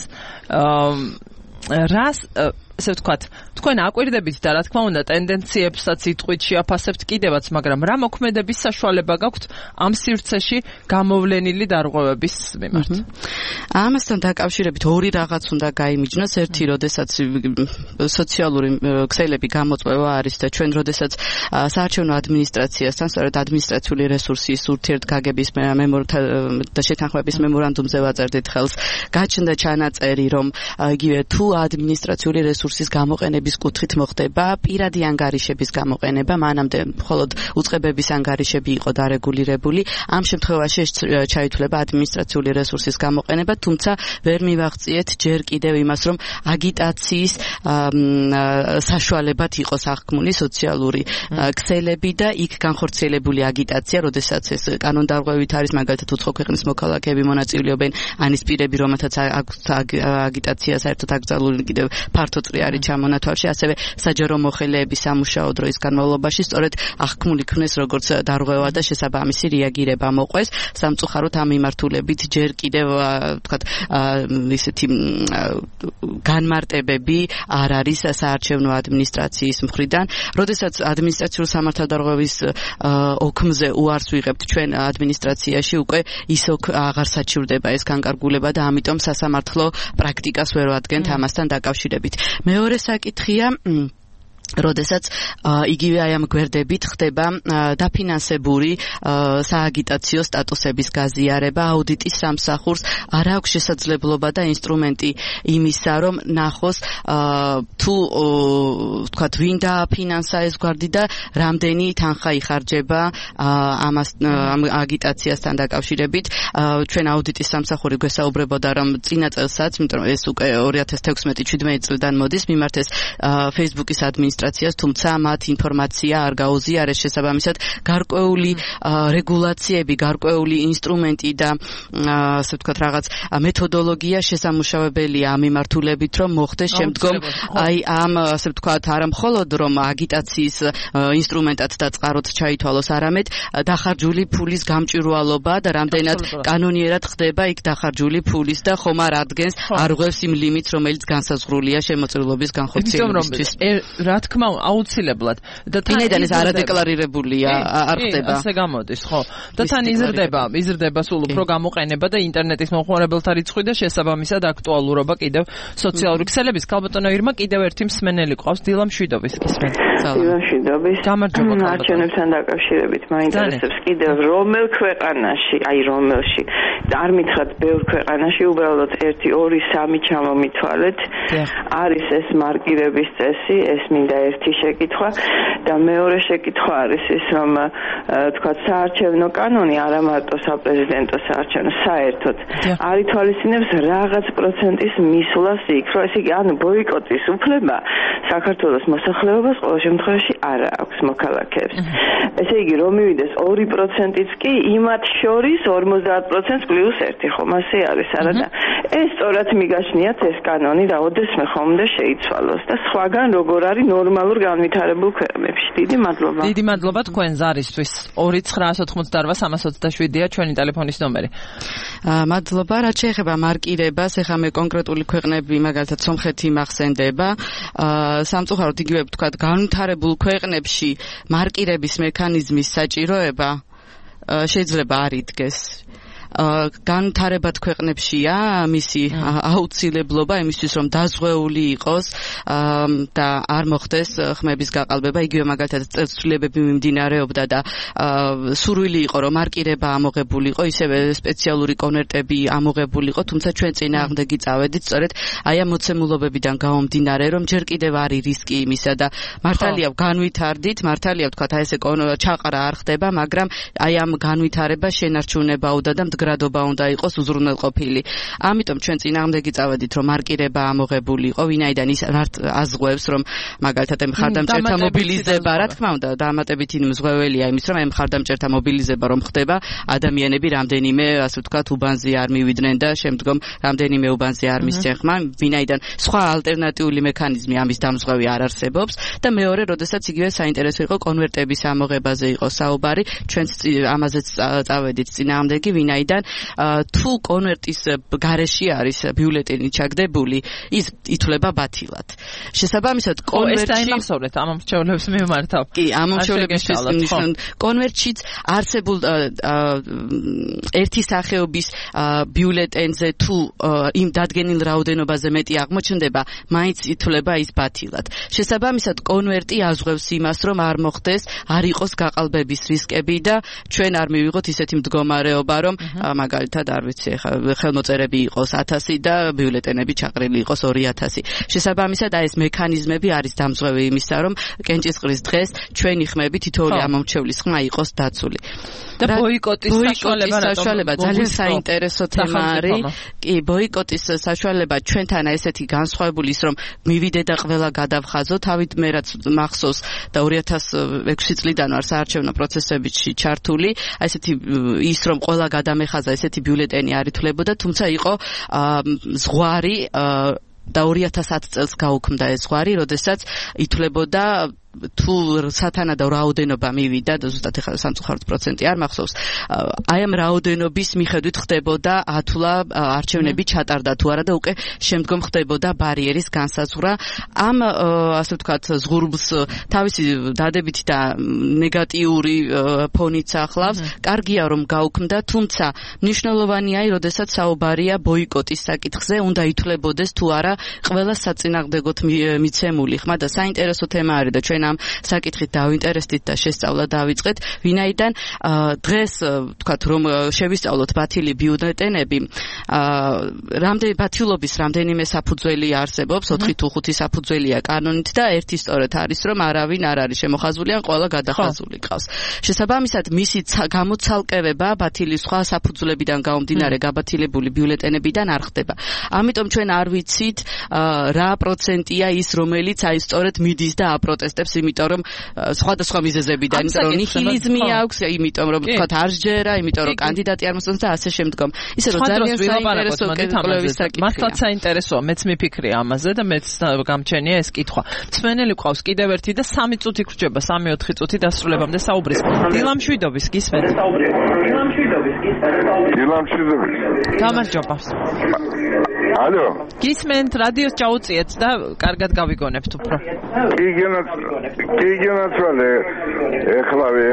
რას ესე ვთქვათ, თქვენ აკვირდებით და რა თქმა უნდა ტენდენციებსაც იტყვით შეაფასებთ კიდევაც, მაგრამ რა მოქმედების საშუალება გაქვთ ამ სივრცეში გამოვლენილი დარღვევების მიმართ? ამასთან დაკავშირებით 2 რაღაც უნდა გაიმიჯნოს. ერთი, როდესაც სოციალური ქსელები გამოწვევა არის და ჩვენ როდესაც საარჩევნო ადმინისტრაციასთან, სწორედ ადმინისტრაციული რესურსის ურთიერთგაგების და შეთანხმების მემორანდუმზე ვაწერდით ხელს, გაჩნდა ჩანაწერი, რომ იგივე თუ ადმინისტრაციული რესურსის გამოყენების კუთხით მოხდება პირადი ანგარიშების გამოყენება, მანამდე მხოლოდ უწყებების ანგარიშები იყო დარეგულირებული. ამ შემთხვევაში ჩაითვლება ადმინისტრაციული რესურსის გამოყენება, თუმცა ვერ მივაღწიეთ ჯერ კიდევ იმას, რომ აგიტაციის საშუალებად იყოს აღქმული სოციალური ქსელები და იქ განხორციელებული აგიტაცია, როდესაც ეს კანონდარღვევით არის, მაგალითად უცხო ქვეყნის მოქალაქეები მონაწილეობენ, ანის პირები, რომელთაც აგიტაცია საერთოდ აკრძალული კიდევ ფართო წრე არის ჩამონათვალში, ასევე საჯარო მოხელეების სამუშაო დროის განმავლობაში სწორედ აღქმული იქნეს როგორც დარღვევა და შესაბამისი რეაგირება მოყვეს. სამწუხაროდ ამ მიმართულებით ჯერ კიდევ ვთქვათ ისეთი განმარტებები არ არის საარჩევნო ადმინისტრაციის მხრიდან. როდესაც ადმინისტრაციულ სამართალდარღვევის ოქმზე უარს ვიღებთ ჩვენ ადმინისტრაციაში, უკვე ის აღარ საჩივრდება ეს განკარგულება და ამიტომ სასამართლო პრაქტიკას ვერ ვადგენთ ამასთან დაკავშირებით. მეორე საკითხია, როდესაც იგივე აი ამ გვერდებით ხდება დაფინანსებული სააგიტაციო სტატუსების გაზიარება, აუდიტის სამსახურს არ აქვს შესაძლებლობა და ინსტრუმენტი იმისა, რომ ნახოს თუ ვთქვათ ვინ დააფინანსა ეს გვერდი და რამდენი თანხა იხარჯება ამ აგიტაციასთან დაკავშირებით. ჩვენ აუდიტის სამსახური გვესაუბრებოდა, რომ წინა წელსაც, იმიტომ რომ ეს უკვე 2016-17 წლიდან მოდის, მიმართეს Facebook-ის ადმინისტრაციას, თუმცა მათ ინფორმაცია არ გაუზიარეს შესაბამისად გარკვეული რეგულაციები, გარკვეული ინსტრუმენტი და ასე ვთქვათ რაღაც მეთოდოლოგია შესამუშავებელია ამ მიმართულებით, რომ მოხდეს შემდგომ აი ამ ასე ვთქვათ არა მხოლოდ რომ აგიტაციის ინსტრუმენტად დაწყაროთ ჩაითვალოს, არამედ დახარჯული ფულის გამჭვირვალობა და რამდენად კანონიერად ხდება იქ დახარჯული ფულის და ხომ არ ადგენს, არ ღვევს იმ ლიმიტს, რომელიც განსაზღვრულია შემოწირულობის განხორციელებისთვის. რა თქმა უნდა, აუცილებლად და თან ეს არადეკლარირებულია, არ ხდება. ასე გამოდის, ხო. და თან იზრდება სულ უფრო გამოყენება და ინტერნეტის მომხმარებელთა რიცხვი და შესაბამისად აქტუალურობა კიდევ სოციალური ქსელების. ქალბატონო ირმა, კიდევ ერთი მსმენელი ყავს, დილა მშვიდობის გისმენთ. დილა მშვიდობის. გამარჯობა. არჩევნებთან დაკავშირებით მაინტერესებს კიდევ რომელ ქვეყანაში, აი რომელში, არ მითხრათ ბევრ ქვეყანაში, უბრალოდ 1, 2, 3 ჩამომითვალეთ. არის ეს მარკირების წესი, ეს მინდა ერთი შეკითხვა და მეორე შეკითხვა არის ის, რომ თქვათ საარჩევნო კანონი არა მარტო საპრეზიდენტო საარჩევნო, საერთოდ არ ითვალისწინებს რაღაც პროცენტის მისვლას იქ, რომ ესე იგი ანუ ბოიკოტის უფლება საქართველოს მოსახლეობას ყოველ შემთხვევაში არ აქვს მოქალაქეებს. ესე იგი რომ მივიდეს 2%-იც კი იმათ შორის 50% პლუს 1, ხომ ასე არის, არა და ეს სწორად მიგაშნიათ ეს კანონი და ოდესმე ხომ უნდა შეიცვალოს და სხვაგან როგორ არის ნორმალურ განვითარებულ ქვეყნებში. დიდი მადლობა. დიდი მადლობა თქვენ ზარისთვის. 2998327-ია ჩვენი ტელეფონის ნომერი. მადლობა. რაც შეეხება მარკირებას, ეხლა მე კონკრეტული ქვეყნები, მაგალითად სომხეთი მახსენდება. სამწუხაროდ იგივე ვთქვათ, განვითარებულ ქვეყნებში მარკირების მექანიზმის საჭიროება შეიძლება არ იდგეს. განვითარებად ქვეყნებშია მისი აუცილებლობა იმისთვის, რომ დაზღვეული იყოს და არ მოხდეს ხმების გაყალბება. იგივე მაგალითად წესრიგებები მიმდინარეობდა და სურვილი იყო, რომ მარკირება ამოღებულიყო, ისევე სპეციალური კონვერტები ამოღებულიყო, თუმცა ჩვენ წინააღმდეგი წავედით სწორედ აი ამ მოცემულობებიდან გამომდინარე, რომ ჯერ კიდევ არის რისკი იმისა და მართალია განვითარდით, მართალია ვთქვათ, აი ესე ჩაყრა არ ხდება, მაგრამ აი ამ განვითარება შენარჩუნებაუდა და გრადობა უნდა იყოს უზრუნველყოფილი. ამიტომ ჩვენ წინააღმდეგი წავედით, რომ მარკირება ამოღებულიყო, ვინაიდან ის აზღვევს, რომ მაგალითად მხარდამჭერთა მობილიზება, რა თქმა უნდა, დამატებითი მზღვეველია იმის, რომ მხარდამჭერთა მობილიზება რომ ხდება, ადამიანები რამდენიმე, ასე ვთქვათ, უბანზე არ მივიდნენ და შემდგომ რამდენიმე უბანზე არ მისცენ ხმა, ვინაიდან სხვა ალტერნატიული მექანიზმი ამის დამზღვევი არ არსებობს და მეორე, როდესაც იგივე საინტერესო იყო კონვერტების ამოღებაზე იყო საუბარი, ჩვენც ამაზეც წავედით წინააღმდეგი, ვინაიდან თუ კონვერტის გარეშე არის ბიულეტენი ჩაგდებული, ის ითვლება ბათილად. შესაბამისად, კონვერტში დაიმახსოვრეთ ამ მრჩევლებს მიმართავ. კი, ამ მრჩევლებისთვის კონვერტშიც არსებულ ერთი სახეობის ბიულეტენზე თუ იმ დადგენილ რაოდენობაზე მეტი აღმოჩნდება, მაინც ითვლება ის ბათილად. შესაბამისად, კონვერტი აზღვევს იმას, რომ არ მოხდეს, არ იყოს გაყალბების რისკები და ჩვენ არ მივიღოთ ისეთი მდგომარეობა, რომ მაგალითად არ ვიცი ახლა ხელმოწერები იყოს 1000 და ბიულეტენები ჩაყრილი იყოს 2000. შესაბამისად აი ეს მექანიზმები არის დამზღვევი იმისა, რომ კენჭისყრის დღეს ჩვენი ხმები თითოეული ამომრჩევლის ხმა იყოს დაცული. და ბოიკოტის საშუალება ძალიან საინტერესო თემა არის. კი, ბოიკოტის საშუალება ჩვენთან ესეთი განსხვავებული ის რომ მივიდე და ყველა გადავხაზო, თავით მე რაც მახსოვს და 2006 წლიდან ვარ საარჩევნო პროცესებში ჩართული, აი ესეთი ის რომ ყველა გადამეხაზა ესეთი ბიულეტენი არ ითვლებოდა, თუმცა იყო ზღვარი და 2010 წელს გაუქმდა ეს ზღვარი, როდესაც ითვლებოდა თუ სათანადო რაოდენობა მივიდა და ზუსტად ახლა სამწუხაროდ პროცენტი არ მახსოვს. აი ამ რაოდენობის მიხედვით ხდებოდა ათვლა არჩევნები ჩატარდა თუ არა და უკვე შემდგომ ხდებოდა ბარიერის განსაზღვრა. ამ ასე ვთქვათ ზღურბლს თავისი დადებითი და ნეგატიური ფონიც ახლავს. კარგია რომ გაუქმდა, თუმცა მნიშვნელოვანია, როდესაც საუბარია ბოიკოტის საკითხზე, უნდა ითვლებოდეს თუ არა ყველა საწინააღმდეგოდ მიცემული ხმა და საინტერესო თემა არის და ჩვენ ამ საკითხით დავინტერესდით და შესწავლა დავიწყეთ, ვინაიდან დღეს ვთქვათ რომ შევისწავლოთ ბათილი ბიულეტენები, ბათილობის რამდენიმე საფუძველი არსებობს, 4 თუ 5 საფუძველია კანონით და ერთი სწორედ არის რომ არავინ არ არის შემოხაზული ან ყველა გადახაზული ყავს. შესაბამისად მისი გამოცალკევება ბათილის სხვა საფუძვლებიდან გამომდინარე გაბათილებული ბიულეტენებიდან არ ხდება. ამიტომ ჩვენ არ ვიცით რა პროცენტია ის რომელიც აი სწორედ მიდის და აპროტესტებს, იმიტომ რომ სხვადასხვა მიზეზებიდან, იმიტომ რომ ნიჰილიზმი აქვს, იმიტომ რომ თქვათ არ ჯერა, იმიტომ რომ კანდიდატი არ მოსწონს და ასე შემდგომ. ისე რომ ძალიან საინტერესო კითხვის საკითხია. მართლაც საინტერესოა, მეც მიფიქრია ამაზე და მეც გამჩენია ეს კითხვა. მსმენელი ყავს კიდევ ერთი და 3 წუთი გრჩება, 3-4 წუთი დასრულებამდე საუბრის. დილამშვიდობის გისმენთ. დილამშვიდობის. გამარჯობა. ალო. გისმენთ, რადიოს ჩაუწიეთ და კარგად გავიგონებთ უფრო. კიგენაცვალე. ეხლავე.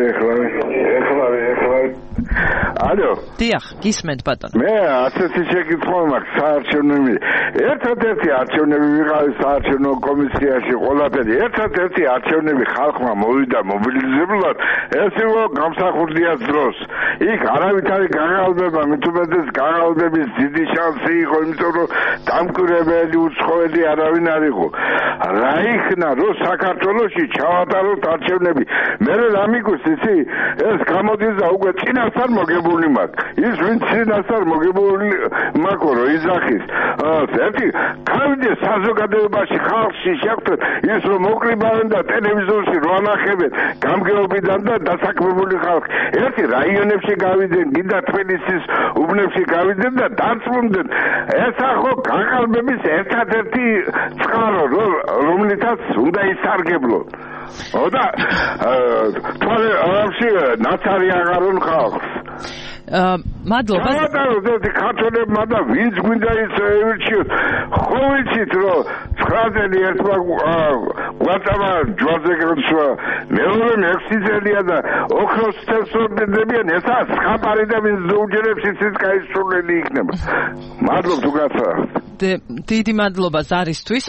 ალო. დიახ, გისმენთ ბატონო. მე ასეთი შეკითხვა მაქვს საარჩევნო. ერთადერთი არჩევნები ვიყავი საარჩევნო კომისიაში ყველაფერი. ერთადერთი არჩევნები ხალხმა მოვიდა მობილიზებლად, ეს იყო გამსახურდიას დროს. იქ არავითარი გაღალბება, მithumetes გაღალბების დიდი შანსი იყო, იმიტომ რომ დამკვირვებელი უცხოელი არავინ არ იყო. რა იქნა რომ საქართველოში ჩავატაროთ არჩევნები? მე რა მიგოს ისი? ეს გამოდის და უკვე წინასწარ მოგებული მაქვს. ის ვინც წინასწარ მოგებული მაქვს რომ იძახის. ერთი გავიდე საზოგადოებაში ხალხში შეხვდეთ ის რომ მოკრიბავენ და ტელევიზორში რო ანახებენ გამგეობიდან და დასაქმებული ხალხი. ერთი რაიონებში გავიდნენ, გინდა თბილისის უბნებში გავიდნენ და დარწმუნდნენ. ეს ახო გაყალბების ერთადერთი წყარო რომლითაც უნდა ისარგებლო. და თვალე ამში ნაცარი აღარონ ხალხს. მადლობა. და ქართველებმა და ვინც გვინდა ის ევირჩიოთ. ხო ვიცით რომ 9-ელი ერთმა გვაწამა ჯვარზე გროშვა, მეორე 6 წელია და ოქროს თესობდებიან, ესა სხაპარი და ვინც ზოუჯერებს ის გაისრულელი იქნება. მადლობ თუ გაცავთ. დიდი მადლობა ზარისთვის.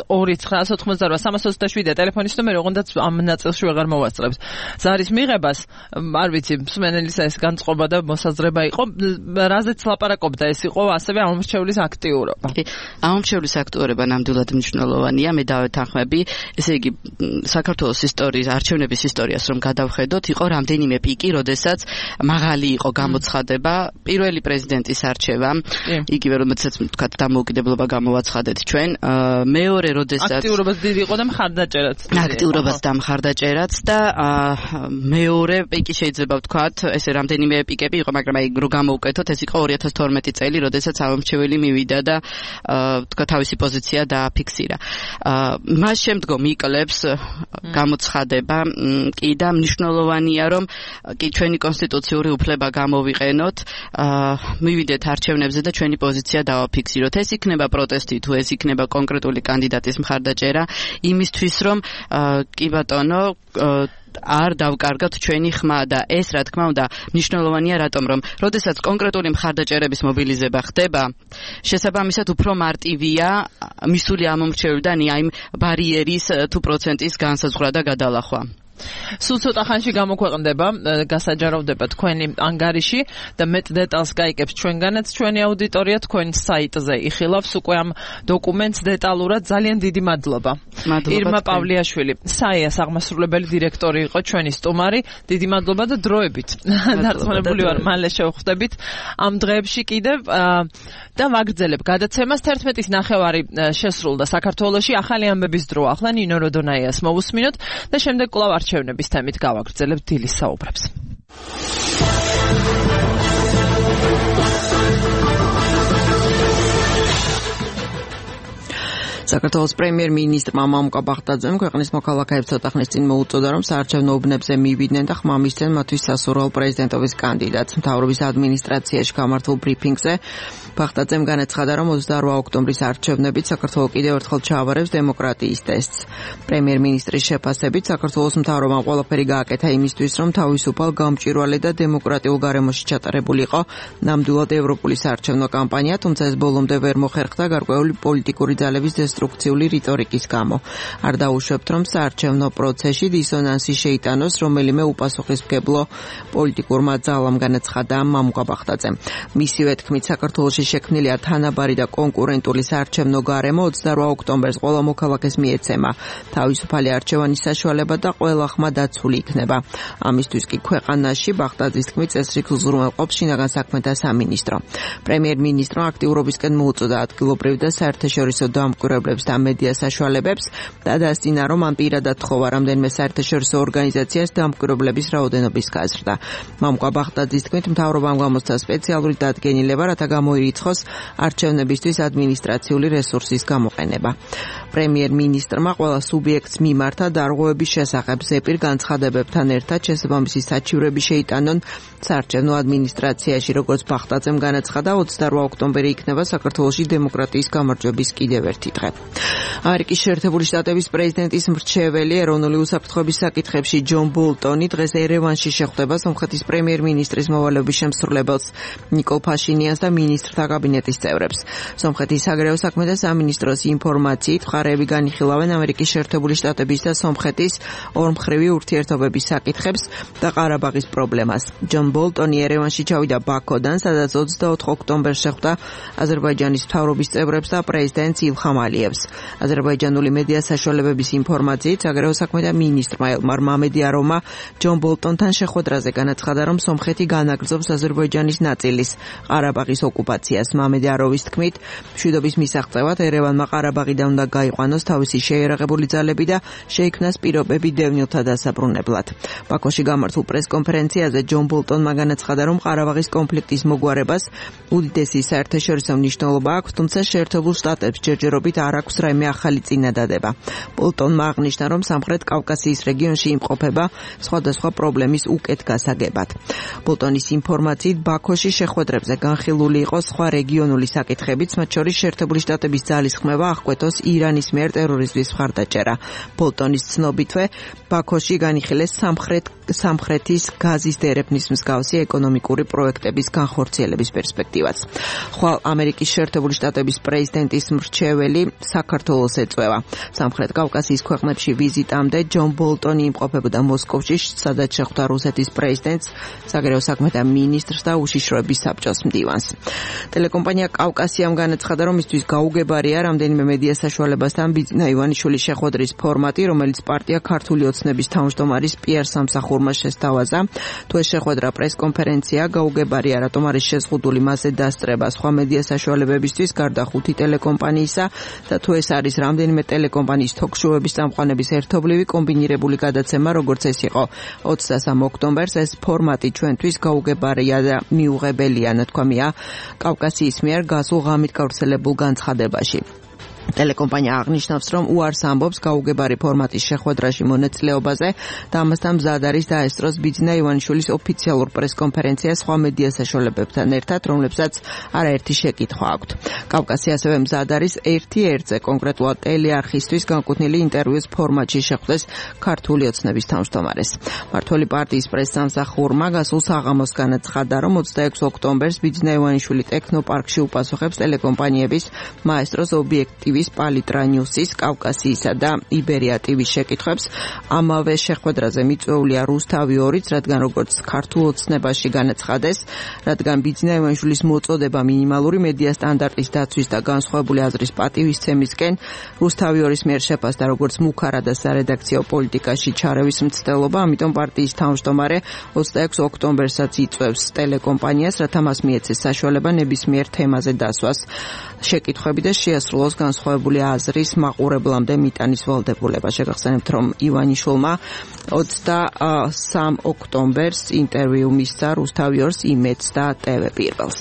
2-988-327 ტელეფონის ნომერი, ოღონდაც ამ ნაწილში ვეღარ მოვასწრებს. ზარის მიღებას, არ ვიცი, მსმენელისა ეს განწყობა და მოსაზრება იყო, რაზეც ლაპარაკობდა, ეს იყო ასევე ამომრჩევლის აქტიურობა. ამომრჩევლის აქტიურობა ნამდვილად მნიშვნელოვანია. მე დავეთანხმები, ესე იგი საქართველოს ისტორიის, არჩევნების ისტორიას რომ გადავხედოთ, იყო რამდენიმე პიკი, როდესაც მაღალი იყო გამოცხადება, პირველი პრეზიდენტის არჩევა, იგივე რომელსაც თქვათ დამოუკიდებლობა გამოვაცხადეთ ჩვენ, მეორე როდესაც აქტიურობას დიდი იყო და მხარდაჭერაც. აქტიურობას და მხარდაჭერაც და მეორე პიკი შეიძლება ვთქვათ, ესე რამდენიმე პიკები იყო, მაგრამ აი რო გამოვკეთოთ, ეს იყო 2012 წელი, როდესაც ამომრჩეველი მივიდა და თქვა თავისი პოზიცია დააფიქსირა. მას შემდგომ იკლებს გამოცხადება, კი და მნიშვნელოვანია რომ კი ჩვენი კონსტიტუციური უფლება გამოვიყენოთ, მივიდეთ არჩევნებზე და ჩვენი პოზიცია დავაფიქსიროთ. ეს იქნება პროტესტი თუ ეს იქნება კონკრეტული კანდიდატის მხარდაჭერა, იმისთვის რომ კი ბატონო არ დავკარგოთ ჩვენი ხმა და ეს რა თქმა უნდა მნიშვნელოვანია რატომ რომ როდესაც კონკრეტული მხარდაჭერების მობილიზება ხდება შესაბამისად უფრო მარტივია მისული ამომრჩევლიდან აი ბარიერის თუ პროცენტის განსაზღვრა და გადალახვა. სულ ცოტა ხანში გამოქვეყნდება, გასაჯაროვდება თქვენი ანგარიში და მეტ დეტალს გაიგებს ჩვენგანაც ჩვენი აუდიტორია თქვენ საიტზე იხილავს უკვე ამ დოკუმენტს დეტალურად. ძალიან დიდი მადლობა. ირმა პავლიაშვილი, საიას აღმასრულებელი დირექტორი იყო ჩვენი სტუმარი. დიდი მადლობა და დროებით. დარწმუნებული ვარ, მალე შევხვდებით ამ დღეებში კიდევ და ვაგრძელებ გადაცემას. 11-ის ნახევარი შესრულდა საქართველოში. ახალი ამბების დრო ახლა ნინო როდონაიას მოვუსმინოთ და შემდეგ კვლავ არჩევნების თემით გავაგრძელებთ დილის საუბრებს. საქართველოს პრემიერ-მინისტრმა მამუკა ბახტაძემ ქვეყნის მოქალაქეებს ცოტა ხნის წინ მოუწოდა, რომ საარჩევნო უბნებზე მივიდნენ და ხმა მისცენ მათთვის სასურველ პრეზიდენტობის კანდიდატს. მთავრობის ადმინისტრაციაში გამართულ ბრიფინგზე ბახტაძემ განაცხადა, რომ 28 ოქტომბრის არჩევნებით საქართველო კიდევ ერთხელ ჩააბარებს დემოკრატიის ტესტს. პრემიერ-მინისტრის შეფასებით საქართველოს მთავრობამ ყველაფერი გააკეთა იმისთვის, რომ თავისუფალ, გამჭვირვალე და დემოკრატიულ გარემოში ჩატარებულიყო ნამდვილად ევროპული საარჩევნო კამპანია, თუმცა ეს ბოლომდე ვერ მოხერხდა გარკვეული პოლიტიკური ძალების დესტრუქციული რიტორიკის გამო. არ დაუშვებთ, რომ საარჩევნო პროცესში დისონანსი შეიტანოს რომელიმე უპასუხისმგებლო პოლიტიკურმა ძალამ, განაცხადა მამუკა ბახტაძემ. მისივე თქმით, საქართველოში შექმნილია თანაბარი და კონკურენტული საარჩევნო გარემო. 28 ოქტომბერს ყველა მოქალაქეს მიეცემა თავისუფალი არჩევანის საშუალება და ყველა ხმა დაცული იქნება. ამისთვის კი ქვეყანაში ბახტაძის თქმით წესრიგს უზრუნველყოფს შინაგან საქმეთა სამინისტრო. პრემიერ-მინისტრმა აქტიურობისკენ მოუწოდა ადგილობრივ და საერთაშორისო დამკვირვებლებს და მედია საშუალებებს და დასძინა, რომ ამ პირადად თხოვა რამდენიმე საერთაშორისო ორგანიზაციას დამკვირვებლების რაოდენობის გაზრდა. მამუკა ბახტაძის თქმით, მთავრობამ გამოსცა სპეციალური დადგენილება, რათა გამოირიცხოს არჩევნებისთვის ადმინისტრაციული რესურსის გამოყენება. პრემიერ-მინისტრმა ყველა სუბიექტს მიმართა დარღვევების შესახებ ზეპირ განცხადებებთან ერთად შესაბამისი საჩივრები შეიტანონ საარჩევნო ადმინისტრაციაში. როგორც ბახტაძემ განაცხადა, 28 ოქტომბერი იქნება საქართველოში დემოკრატიის გამარჯვების კიდევ ერთი დღე. ამერიკის შეერთებული შტატების პრეზიდენტის მრჩეველი ეროვნული უსაფრთხოების საკითხებში ჯონ ბოლტონი დღეს ერევანში შეხვდება სომხეთის პრემიერ-მინისტრის მოვალეობის შემსრულებელს ნიკოლ ფაშინიანს და მინისტრთა კაბინეტის წევრებს. სომხეთის საგარეო საქმეთა სამინისტროს ინფორმაციით მხარეები განიხილავენ ამერიკის შეერთებული შტატების და სომხეთის ორმხრივი ურთიერთობების საკითხებს და ყარაბაღის პრობლემას. ჯონ ბოლტონი ერევანში ჩავიდა ბაქოდან, სადაც 24 ოქტომბერს შეხვდა აზერბაიჯანის მთავრობის წევრებს და პრეზიდენტს ილხამ ალიევს. აზერბაიჯანული მედია საშუალებების ინფორმაციით საგარეო საქმეთა მინისტრმა ელმარ მამედიაროვმა ჯონ ბოლტონთან შეხვედრაზე განაცხადა, რომ სომხეთი განაგრძობს აზერბაიჯანის ნაწილის ყარაბაღის ოკუპაციას. მამედიაროვის თქმით, მშვიდობის მისაღწევად ერევანმა ყარაბაღიდან უნდა გაიყვანოს თავისი შეიარაღებული ძალები და შეიქმნას პირობები დევნილთა დასაბრუნებლად. ბაქოში გამართულ პრესკონფერენციაზე ჯონ ბოლტონმა განაცხადა, რომ ყარაბაღის კონფლიქტის მოგვარებას უდიდესი საერთაშორისო მნიშვნელობა აქვს, თუმცა შეერთებულ შტატებს ჯერჯერობით არ აქვს რაიმე ახალი წინადადება. ბოლტონმა აღნიშნა, რომ სამხრეთ კავკასიის რეგიონში იმყოფება სხვადასხვა პრობლემის უკეთ გასაგებად. ბოლტონის ინფორმაციით ბაქოში შეხვედრებზე განხილული იყო სხვა რეგიონული საკითხებიც, მათ შორის შეერთებული შტატების ძალის ხმევა აღკვეთოს ირანის მიერ ტერორიზმის მხარდაჭერა. ბოლტონის ცნობითვე ბაქოში განიხილეს სამხრეთის გაზის დერეფნის მსგავსი ეკონომიკური პროექტების განხორციელების პერსპექტივაც. ხვალ ამერიკის შეერთებული შტატების პრეზიდენტის მრჩეველი საქართველოს ეწვევა. სამხრეთ კავკასიის ქვეყნებში ვიზიტამდე ჯონ ბოლტონი იმყოფებოდა მოსკოვში, სადაც შეხვდა რუსეთის პრეზიდენტს, საგარეო საქმეთა მინისტრს და უშიშროების საბჭოს მდივანს. ტელეკომპანია კავკასიამ განაცხადა, რომ მისთვის გაუგებარია რამდენიმე მედია საშუალებასთან ბიძინა ივანიშვილის შეხვედრის ფორმატი, რომელიც პარტია ქართული ოცნების თავმჯდომარის პიარ სამსახურმა შესთავაზა. თუ ეს შეხვედრა პრესკონფერენცია გაუგებარია, რატომ არის შეზღუდული მასზე დასწრება სხვა მედია საშუალებებისთვის გარდა 5 ტელეკომპანიისა და თუ ეს არის რამდენიმე ტელეკომპანიის თოქ-შოუების წამყვანების ერთობლივი კომბინირებული გადაცემა, როგორც ეს იყო 23 ოქტომბერს, ეს ფორმატი ჩვენთვის გაუგებარია და მიუღებელია, ნათქვამია კავკასიის მიერ გასულ ღამით გავრცელებულ განცხადებაში. ტელეკომპანია აღნიშნავს, რომ უარს ამბობს გაუგებარი ფორმატის შეხვედრაში მონაწილეობაზე და ამასთან მზად არის დაესწროს ბიძინა ივანიშვილის ოფიციალურ პრესკონფერენცია სხვა მედია საშუალებებთან ერთად, რომლებსაც არაერთი შეკითხვა აქვთ. კავკასია ასევე მზად არის ერთ-ერთზე კონკრეტულად ტელეარხისთვის განკუთვნილი ინტერვიუს ფორმატში შეხვდეს ქართული ოცნების თავმჯდომარეს. მმართველი პარტიის პრესსამსახურმა გასულ საღამოს განაცხადა, რომ 26 ოქტომბერს ბიძინა ივანიშვილი ტექნოპარკში უპასუხებს ტელეკომპანიების მაესტროს ობიექტივ TV-ს, Palitra News-ის, კავკასიისა და Iberia TV-ს შეკითხვებს. ამავე შეხვედრაზე მიწვეულია რუსთავი 2-იც, რადგან როგორც ქართულ ოცნებაში განაცხადეს, რადგან ბიძინა ივანიშვილის მოწოდება მინიმალური მედია სტანდარტის დაცვის და განსხვავებული აზრის პატივისცემისკენ რუსთავი 2-ის მიერ შეფასდა როგორც მუქარა და სარედაქციო პოლიტიკაში ჩარევის მცდელობა, ამიტომ პარტიის თავმჯდომარე 26 ოქტომბერსაც იწვევს ტელეკომპანიას, რათა მას მიეცეს საშუალება ნებისმიერ თემაზე დასვას შეკითხვები და შეასრულოს განსხვავებული აზრის მაყურებლამდე მიტანის ვალდებულება. შეგახსენებთ, რომ ივანიშვილმა 23 ოქტომბერს ინტერვიუ მისცა რუსთავი 2-ს, იმედს და TV პირველს.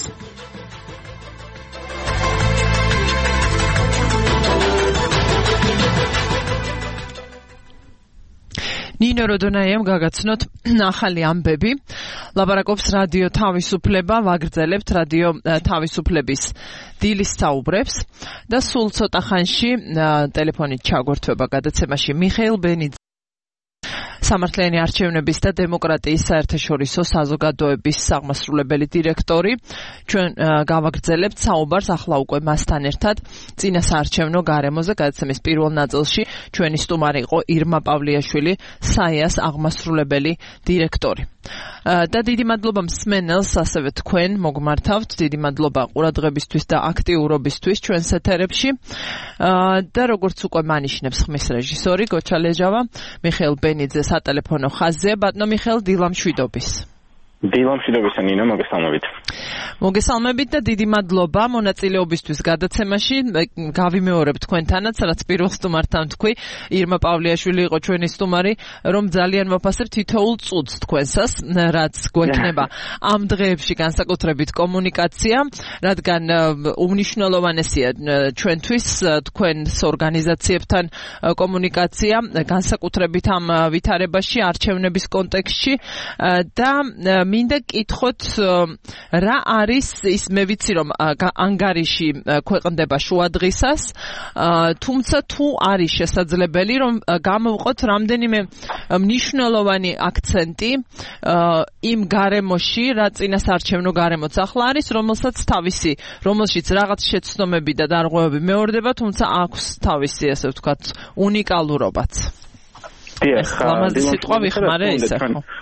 ნინო როდონაიამ გაგაცნოთ ახალი ამბები. ლაპარაკობს რადიო თავისუფლება, ვაგრძელებთ რადიო თავისუფლების დილის საუბრებს და სულ ცოტა ხანში ტელეფონით ჩაგვერთვება გადაცემაში მიხეილ ბენიძე, სამართლიანი არჩევნების და დემოკრატიის საერთაშორისო საზოგადოების აღმასრულებელი დირექტორი. ჩვენ გავაგრძელებთ საუბარს ახლა უკვე მასთან ერთად წინასაარჩევნო გარემოზე. გადაცემის პირველ ნაწილში ჩვენი სტუმარი იყო ირმა პავლიაშვილი, საიას აღმასრულებელი დირექტორი. და დიდი მადლობა მსმენელს, ასევე თქვენ მოგმართავთ. დიდი მადლობა ყურადღებისთვის და აქტიურობისთვის ჩვენს ეთერებში. და როგორც უკვე მანიშნებს ხმის რეჟისორი გოჩა ლეჟავა, მიხეილ ბენიძე სატელეფონო ხაზია. ბატონო მიხეილ, დილამშვიდობის. დილამშვიდობის ნინო, მოგესალმებით. მოგესალმებით და დიდი მადლობა მონაწილეობისთვის გადაცემაში. გავიმეორებ თქვენთანაც, რაც პირველ სტუმართან თქვი, ირმა პავლიაშვილი იყო ჩვენი სტუმარი, რომ ძალიან ვაფასებ თითოეულ წუთს თქვენსას, რაც გვექნება ამ დღეებში განსაკუთრებით კომუნიკაცია, რადგან უმნიშვნელოვანესია ჩვენთვის თქვენს ორგანიზაციებთან კომუნიკაცია, განსაკუთრებით ამ ვითარებაში, არჩევნების კონტექსტში და მინდა კითხოთ რა არის ის, მე ვიცი რომ ანგარიში ქვეყნდება შუადღისას, თუმცა თუ არის შესაძლებელი რომ გამოვყოთ რამდენიმე მნიშვნელოვანი აქცენტი იმ გარემოში, რა წინასაარჩევნო გარემოც ახლა არის, რომელშიც რაღაც შეცდომები და დარღვევები მეორდება, თუმცა აქვს თავისი, ასე ვთქვათ, უნიკალურობაც. დიახ, ლამაზი სიტყვა ვიხმარე ისე.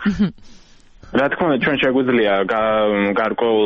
რა თქმა უნდა, ჩვენ შეგვიძლია გარკვეულ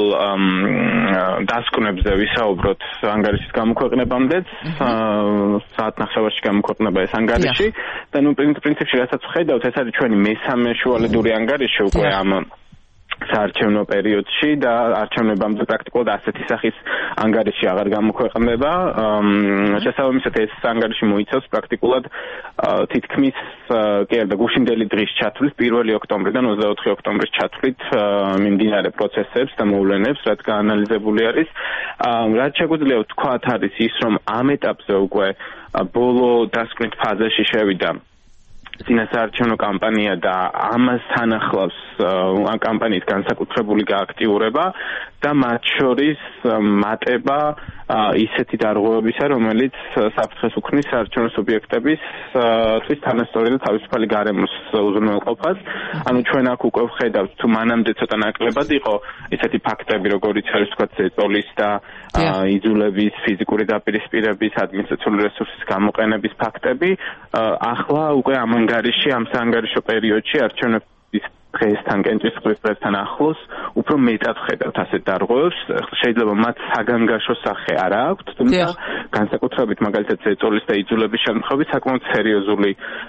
დასკვნებზე ვისაუბროთ ანგარიშის გამოქვეყნებამდეც, საათნახევარში გამოქვეყნება ეს ანგარიში და პრინციპში რასაც ვხედავთ, ეს არის ჩვენი მესამე შუალედური ანგარიში უკვე ამ საარჩევნო პერიოდში და არჩევნებამდე პრაქტიკულად ასეთი სახის ანგარიში აღარ გამოქვეყნდება. შესაბამისად ეს ანგარიში მოიცავს პრაქტიკულად თითქმის გუშინდელი დღის ჩათვლით 1 ოქტომბრიდან 24 ოქტომბრის ჩათვლით მიმდინარე პროცესებს და მოვლენებს, რაც გაანალიზებული არის. რაც შეგვიძლია ვთქვათ არის ის, რომ ამ ეტაპზე უკვე ბოლო დასკვნით ფაზაში შევიდა წინასაარჩევნო კამპანია და ამასთან ახლავს ამ კამპანიის განსაკუთრებული გააქტიურება და მათ შორის მატება ისეთი დარღვევებისა, რომელიც საფრთხეს უქმნის საარჩევნო სუბიექტებისთვის თანასწორი და თავისუფალი გარემოს უზრუნველყოფას. ანუ ჩვენ აქ უკვე ვხედავთ, თუ მანამდე ცოტა ნაკლებად იყო ესეთი ფაქტები, როგორც არის თქვა ზეწოლის და იძულების, ფიზიკური დაპირისპირების, ადმინისტრაციული რესურსის გამოყენების ფაქტები. ახლა უკვე ამ საანგარიშო პერიოდში არჩევნების დღესთან, კენჭისყრის დღესთან ახლოს უფრო მეტად ხედავთ ასეთ დარღვევებს. შეიძლება მათ საგანგაშო სახე არ აქვთ, თუმცა განსაკუთრებით მაგალითად ზეწოლის და იძულების შემთხვევით საკმაოდ სერიოზული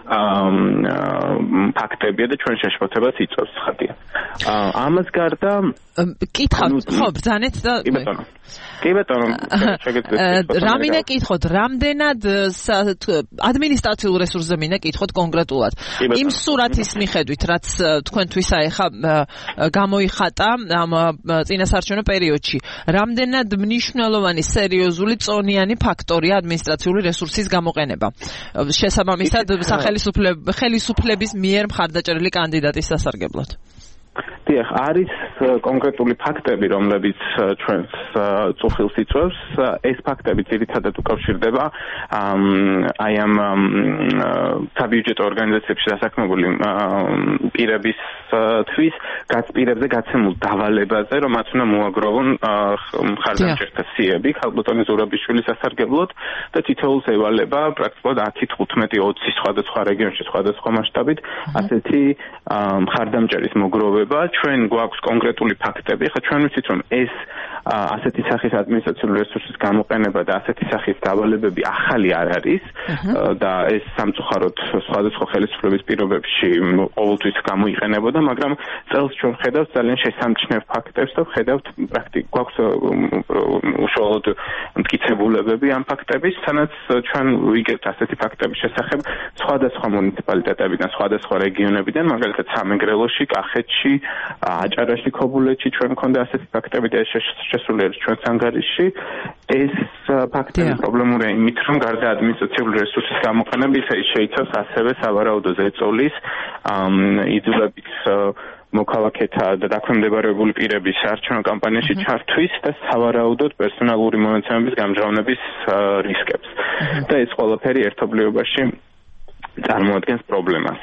ფაქტებია და ჩვენ შეშფოთებას იწვევს ხატია. ამას გარდა კითხავთ, ხო, ბრძანეთ და კი ბატონო, რა მინდა კითხოთ, რამდენად ადმინისტრაციულ რესურსზე მინდა კითხოთ კონკრეტულად. იმ სურათის მიხედვით, რაც თქვენთვის აეხა გამოიხატა ამ წინასაარჩევნო პერიოდში, რამდენად მნიშვნელოვანი, სერიოზული, წონიანი ფაქტორია ადმინისტრაციული რესურსის გამოყენება. შესაბამისად, ხელისუფლების მიერ მხარდაჭერილი კანდიდატის სასარგებლოდ. დიახ, არის კონკრეტული ფაქტები, რომლებიც ჩვენს წუხილს იწვევს. ეს ფაქტები ძირითადად უკავშირდება აი ამ საბიუჯეტო ორგანიზაციებში დასაქმებული პირებისთვის გაწირებზე გაცემულ დავალებაზე, რომ მათ უნდა მოაგროვონ მხარდამჭერთა სიები ქალბატონი ზურაბიშვილის სასარგებლოდ და თითოეულს ევალება პრაქტიკულად 10-15-20 სხვადასხვა რეგიონში, სხვადასხვა მასშტაბით ასეთი მხარდამჭერის მოგროვება. ჩვენ გვაქვს კონკრეტული ფაქტები. ხა ჩვენ ვიცით, რომ ეს ასეთი სახის ადმინისტრაციული რესურსის გამოყენება და ასეთი სახის დავალებები ახალი არ არის და ეს სამწუხაროდ სხვადასხვა ხელისუფლების პირობებში ყოველთვის გამოიყენებოდა, მაგრამ წელს ჩვენ ხედავთ ძალიან შესამჩნევ ფაქტებს და ხედავთ პრაქტიკულად გვაქვს უშუალოდ მტკიცებულებები ამ ფაქტების, თანაც ჩვენ ვიგებთ ასეთი ფაქტების შესახებ სხვადასხვა მუნიციპალიტეტებიდან, სხვადასხვა რეგიონებიდან, მაგალითად სამეგრელოში, კახეთში, აჭარაში, ქობულეთში ჩვენ მქონდა ასეთი ფაქტები და ეს შესული არის ჩვენს ანგარიშში. ეს ფაქტები პრობლემურია იმით, რომ გარდა ადმინისტრაციული რესურსის გამოყენებისა, ის შეიცავს ასევე სავარაუდო ზეწოლის იძულებით მოქალაქეთა და დაქვემდებარებული პირების საარჩევნო კამპანიაში ჩართვის და სავარაუდოდ პერსონალური მონაცემების გამჟღავნების რისკებს. და ეს ყველაფერი ერთობლიობაში წარმოადგენს პრობლემას.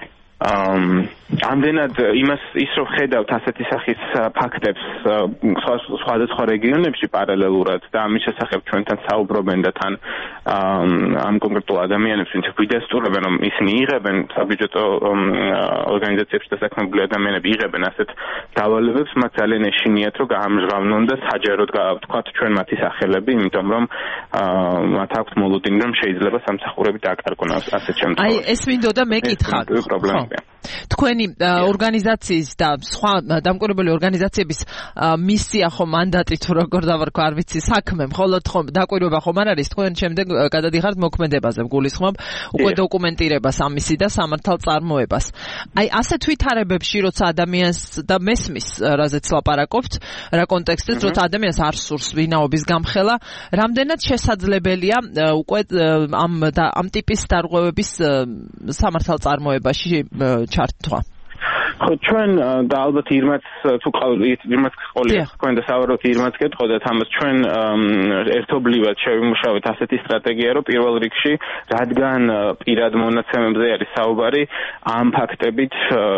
ამდენად ის რომ ხედავთ ასეთი სახის ფაქტებს სხვადასხვა რეგიონებში პარალელურად და ამის შესახებ ჩვენთან საუბრობენ და თან ამ კონკრეტულ ადამიანებს ვინც გვიდასტურებენ რომ ისინი იღებენ საბიუჯეტო ორგანიზაციებში დასაქმებული ადამიანები იღებენ ასეთ დავალებებს, მათ ძალიან ეშინიათ რომ გაამჟღავნონ და საჯაროდ ვთქვათ ჩვენ მათი სახელები, იმიტომ რომ მათ აქვთ მოლოდინი რომ შეიძლება სამსახურები დაკარგონ ასეთ შემთხვევაში. აი ეს მინდოდა მეკითხა. თქვენი ორგანიზაციის და სხვა დამკვირვებელი ორგანიზაციების მისია ხო მანდატი თუ როგორ დავარქვა არ ვიცი საქმე მხოლოდ ხომ დაკვირვება ხომ არ არის თქვენ შემდეგ გადადიხართ მოქმედებაზე გულისხმობ უკვე დოკუმენტირებას ამისი და სამართალწარმოებას აი ასეთ ვითარებებში როცა ადამიანს და მესმის რაზეც ლაპარაკობთ რა კონტექსტით როცა ადამიანს არ სურს ვინაობის გამხელა რამდენად შესაძლებელია უკვე ამ ტიპის დარღვევების სამართალწარმოებაში ჩართვა ხო ჩვენ და ალბათ ირმაც თუ ირმაც ყოლია თქვენ და სავარაუდოდ ირმაც გეტყოდათ ამას ჩვენ ერთობლივად შევიმუშავეთ ასეთი სტრატეგია რომ პირველ რიგში რადგან პირად მონაცემებზე არის საუბარი ამ ფაქტებით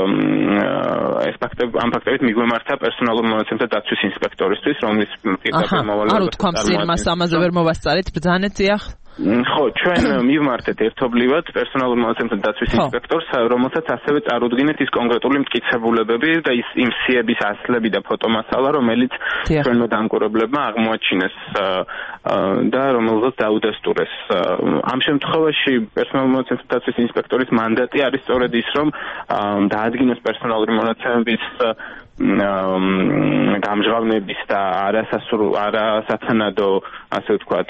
მიგვემართა პერსონალურ მონაცემთა დაცვის ინსპექტორისთვის რომლის პირდაპირ მოვალეობას არ უთქვამს ირმას ამაზე ვერ მოვასწარეთ ბრძანეთ დიახ ხო, ჩვენ მივმართეთ ერთობლივად პერსონალურ მონაცემთა დაცვის ინსპექტორს, რომელსაც ასევე წარუდგინეთ ის კონკრეტული მტკიცებულებები და ის იმ სიების ასლები და ფოტომასალა, რომელიც ჩვენმა დამკვირვებლებმა აღმოაჩინეს და რომელსაც დაუდასტურეს. ამ შემთხვევაში პერსონალურ მონაცემთა დაცვის ინსპექტორის მანდატი არის სწორედ ის, რომ დაადგინოს პერსონალური მონაცემების გამჟღავნების და არასათანადო ასე ვთქვათ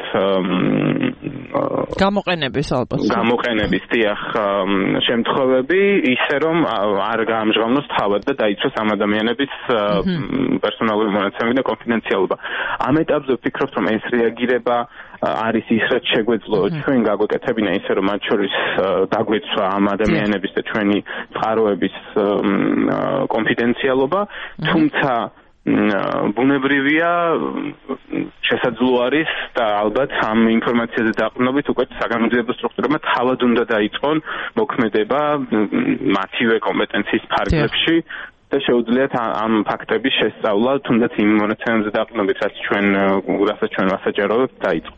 გამოყენების დიახ შემთხვევები ისე რომ არ გამჟღავნოს თავად და დაიცვას ამ ადამიანების პერსონალური მონაცემები და კონფიდენციალობა. ამ ეტაპზე ვფიქრობთ რომ ეს რეაგირება არის ის რაც შეგვეძლო ჩვენ გაგვეკეთებინა ისე რომ მათ შორის დაგვეცვა ამ ადამიანების და ჩვენი წყაროების კონფიდენციალობა თუმცა ბუნებრივია შესაძლო არის და ალბათ ამ ინფორმაციაზე დაყრდნობით უკვე საგამოძიებო სტრუქტურებმა თავად უნდა დაიწყონ მოქმედება მათივე კომპეტენციის ფარგლებში და შეუძლიათ ამ ფაქტების შესწავლა თუნდაც იმ მონაცემებზე დაყრდნობით რასაც ჩვენ ვასაჯაროვებთ დაიწყო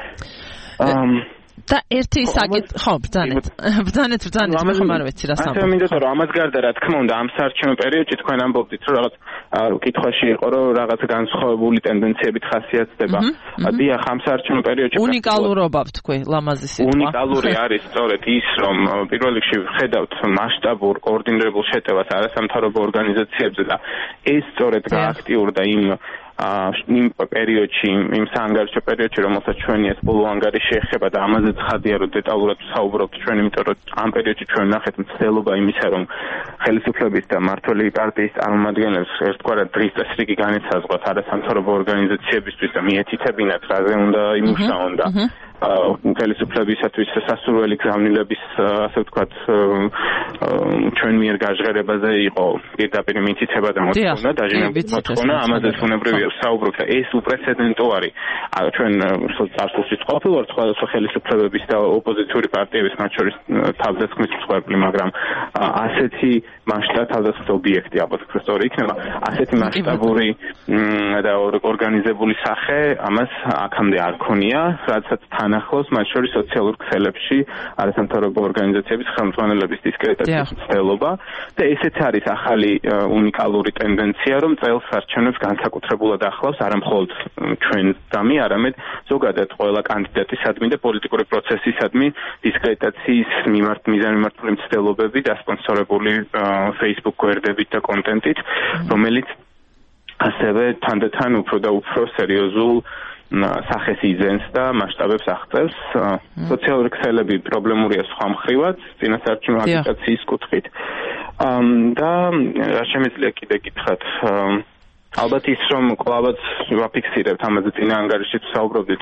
და ერთი საკითხი ხო ბრძანეთ მე ხომ არ ვიცი რა სამბობ ასე მინდოდა რომ ამას გარდა რა თქმა უნდა ამ საარჩევნო პერიოდში თქვენ ამბობდით რომ რაღაც კითხვაში იყო რომ რაღაც განსხვავებული ტენდენციებით ხასიათდება დიახ ამ საარჩევნო პერიოდში უნიკალურობა თქვი ლამაზი სიტყვა უნიკალური არის სწორედ ის რომ პირველ რიგში ხედავთ მასშტაბურ კოორდინირებულ შეტევას არასამთავრობო ორგანიზაციებზე და ეს სწორედ გააქტიურდა იმ პერიოდში, იმ საანგარიშო პერიოდში, რომელსაც ჩვენი ეს ბოლო ანგარიში ეხება და ამაზე ცხადია, რომ დეტალურად ვსაუბრობთ ჩვენ, იმიტომ რომ ამ პერიოდში ჩვენ ვნახეთ მცდელობა იმისა, რომ ხელისუფლების და მმართველი პარტიის წარმომადგენლებს ერთგვარად დღის წესრიგი განიცაზღოთ არასამთავრობო ორგანიზაციებისთვის და მიეთითებინათ, რაზე უნდა იმუშაონ და ხელისუფლებისათვის სასურველი გზავნილების ასე ვთქვათ ჩვენ მიერ გაჟღერებაზე იყო პირდაპირ მითითება და მოთხოვნა დაჟინებული მოთხოვნა ამაზე ბუნებრივია საუბრობთ და ეს უპრეცედენტო არის ჩვენ წარსულში ყოფილვართ სხვადასხვა ხელისუფლებების და ოპოზიციური პარტიების მათ შორის თავდასხმის მსხვერპლი მაგრამ ასეთი მასშტაბური ობიექტი ალბათ სწორი იქნება ასეთი მასშტაბური და ორგანიზებული სახე ამას აქამდე არ ქონია რადგან თან ახლავს მათ შორის სოციალურ ქსელებში არასამთავრობო ორგანიზაციების ხელმძღვანელების დისკრეტაციის მცდელობა და ესეც არის ახალი უნიკალური ტენდენცია რომ წელს არჩევნებს განსაკუთრებულად ახლავს არა მხოლოდ ჩვენსადმი არამედ ზოგადად ყველა კანდიდატისადმი და პოლიტიკური პროცესისადმი დისკრეტაციის მიზანმიმართული მცდელობები დასპონსორებული Facebook გვერდებით და კონტენტით რომელიც ასევე თანდათან უფრო და უფრო სერიოზულ სახეს იძენს და მასშტაბებს აღწევს. სოციალური ქსელები პრობლემურია სხვა მხრივად, წინასაარჩევნო აგიტაციის კუთხით. და რა შემიძლია კიდე გითხრათ, ალბათ ის რომ კვლავაც ვაფიქსირებთ ამაზე წინა ანგარიშით ვსაუბრობდით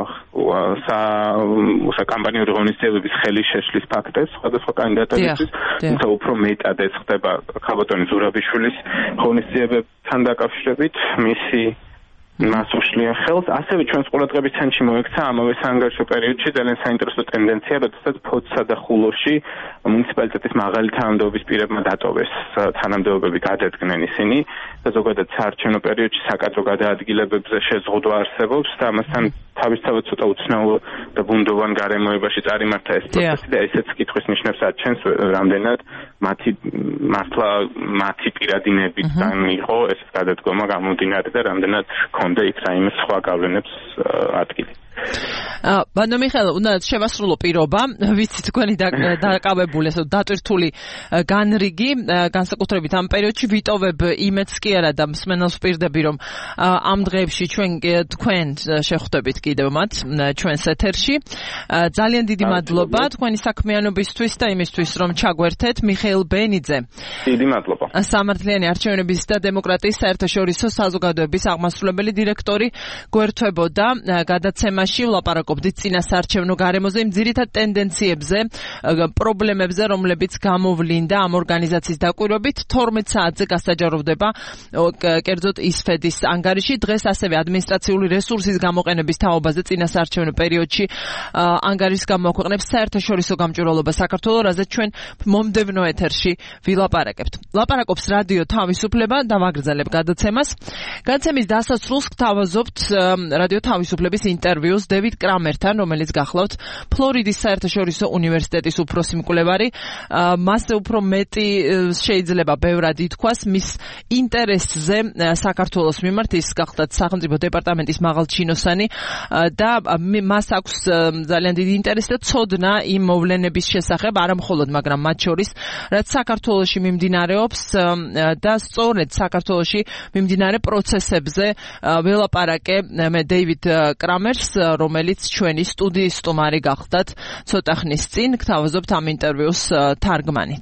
საკამპანიური ღონისძიებების ხელის შეშლის ფაქტებს სხვადასხვა კანდიდატებისთვის, თუმცა უფრო მეტად ეს ხდება ქალბატონი ზურაბიშვილის ღონისძიებებთან დაკავშირებით, მისი მას უშლიან ხელს, ასევე ჩვენს ყურადღების ცენტრში მოექცა ამავე საანგარიშო პერიოდში ძალიან საინტერესო ტენდენცია, როდესაც ფოთსა და ხულოვში მუნიციპალიტეტის მაღალი თანამდებობის პირებმა დატოვეს თანამდებობები გადადგნენ ისინი და ზოგადად საარჩევნო პერიოდში საკადრო გადაადგილებებზე შეზღუდვა არსებობს და ამასთან თავისთავად ცოტა უცნაურ და ბუნდოვან გარემოებაში წარიმართა ეს პროცესი და ესეც კითხვის ნიშნებს აჩენს რამდენად მათი პირადინებიდან იყო ეს გადადგომა გამომდინარე და რამდენად და იქ რაიმე სხვა გავლენებს ადგილი. ბანო მიხეილ, უნდა შევასრულო პირობა, ვიცი თქვენი დაკავებული ესო დატვირთული განრიგი, განსაკუთრებით ამ პერიოდში ვიტოვებ იმედს კი არა და მსმენელს ვპირდები, რომ ამ დღეებში თქვენ შეხვდებით კიდევ მათ ჩვენს ეთერში. ძალიან დიდი მადლობა თქვენი საქმიანობისთვის და იმისთვის, რომ ჩაგვერთეთ მიხეილ ბენიძე. დიდი მადლობა. სამართლიანი არჩევნების და დემოკრატიის საერთაშორისო საზოგადოების აღმასრულებელი დირექტორი გვერდთვებოდა გადაცემაში ვლაპარაკობდით წინასაარჩევნო გარემოზე, იმ ძირითად ტენდენციებზე, პრობლემებზე, რომლებიც გამოვლინდა ამ ორგანიზაციის დაკვირვებით 12 საათზე გასაჯაროვდება კერძოდ ისფედის ანგარიში. დღეს ასევე ადმინისტრაციული რესურსის გამოყენების თაობაზე წინასაარჩევნო პერიოდში ანგარიშს გამოაქვეყნებს საერთაშორისო გამჭვირვალობა საქართველოს, რაზეც ჩვენ მომდევნო ეთერში ვილაპარაკებთ. ლაპარაკობს რადიო თავისუფლება და ვაგრძელებ გადაცემას. გადაცემის დასასრულს გთავაზობთ რადიო თავისუფლების ინტერვიუს დევიდ კრამერთან, რომელიც გახლავთ ფლორიდის საერთაშორისო უნივერსიტეტის უფროსი მკვლევარი. მასზე უფრო მეტი შეიძლება ბევრად ითქვას მის ინტერესზე საქართველოს მიმართ, ის გახლავთ სახელმწიფო დეპარტამენტის მაღალჩინოსანი და მას აქვს ძალიან დიდი ინტერესი და ცოდნა იმ მოვლენების შესახებ, არა მხოლოდ, მაგრამ მათ შორის, რაც საქართველოში მიმდინარეობს და სწორედ საქართველოში მიმდინარე პროცესებზე ველაპარაკე მე დეივიდ კრამერს, რომელიც ჩვენი სტუდიის სტუმარი გახდათ ცოტა ხნის წინ. გთავაზობთ ამ ინტერვიუს თარგმანით.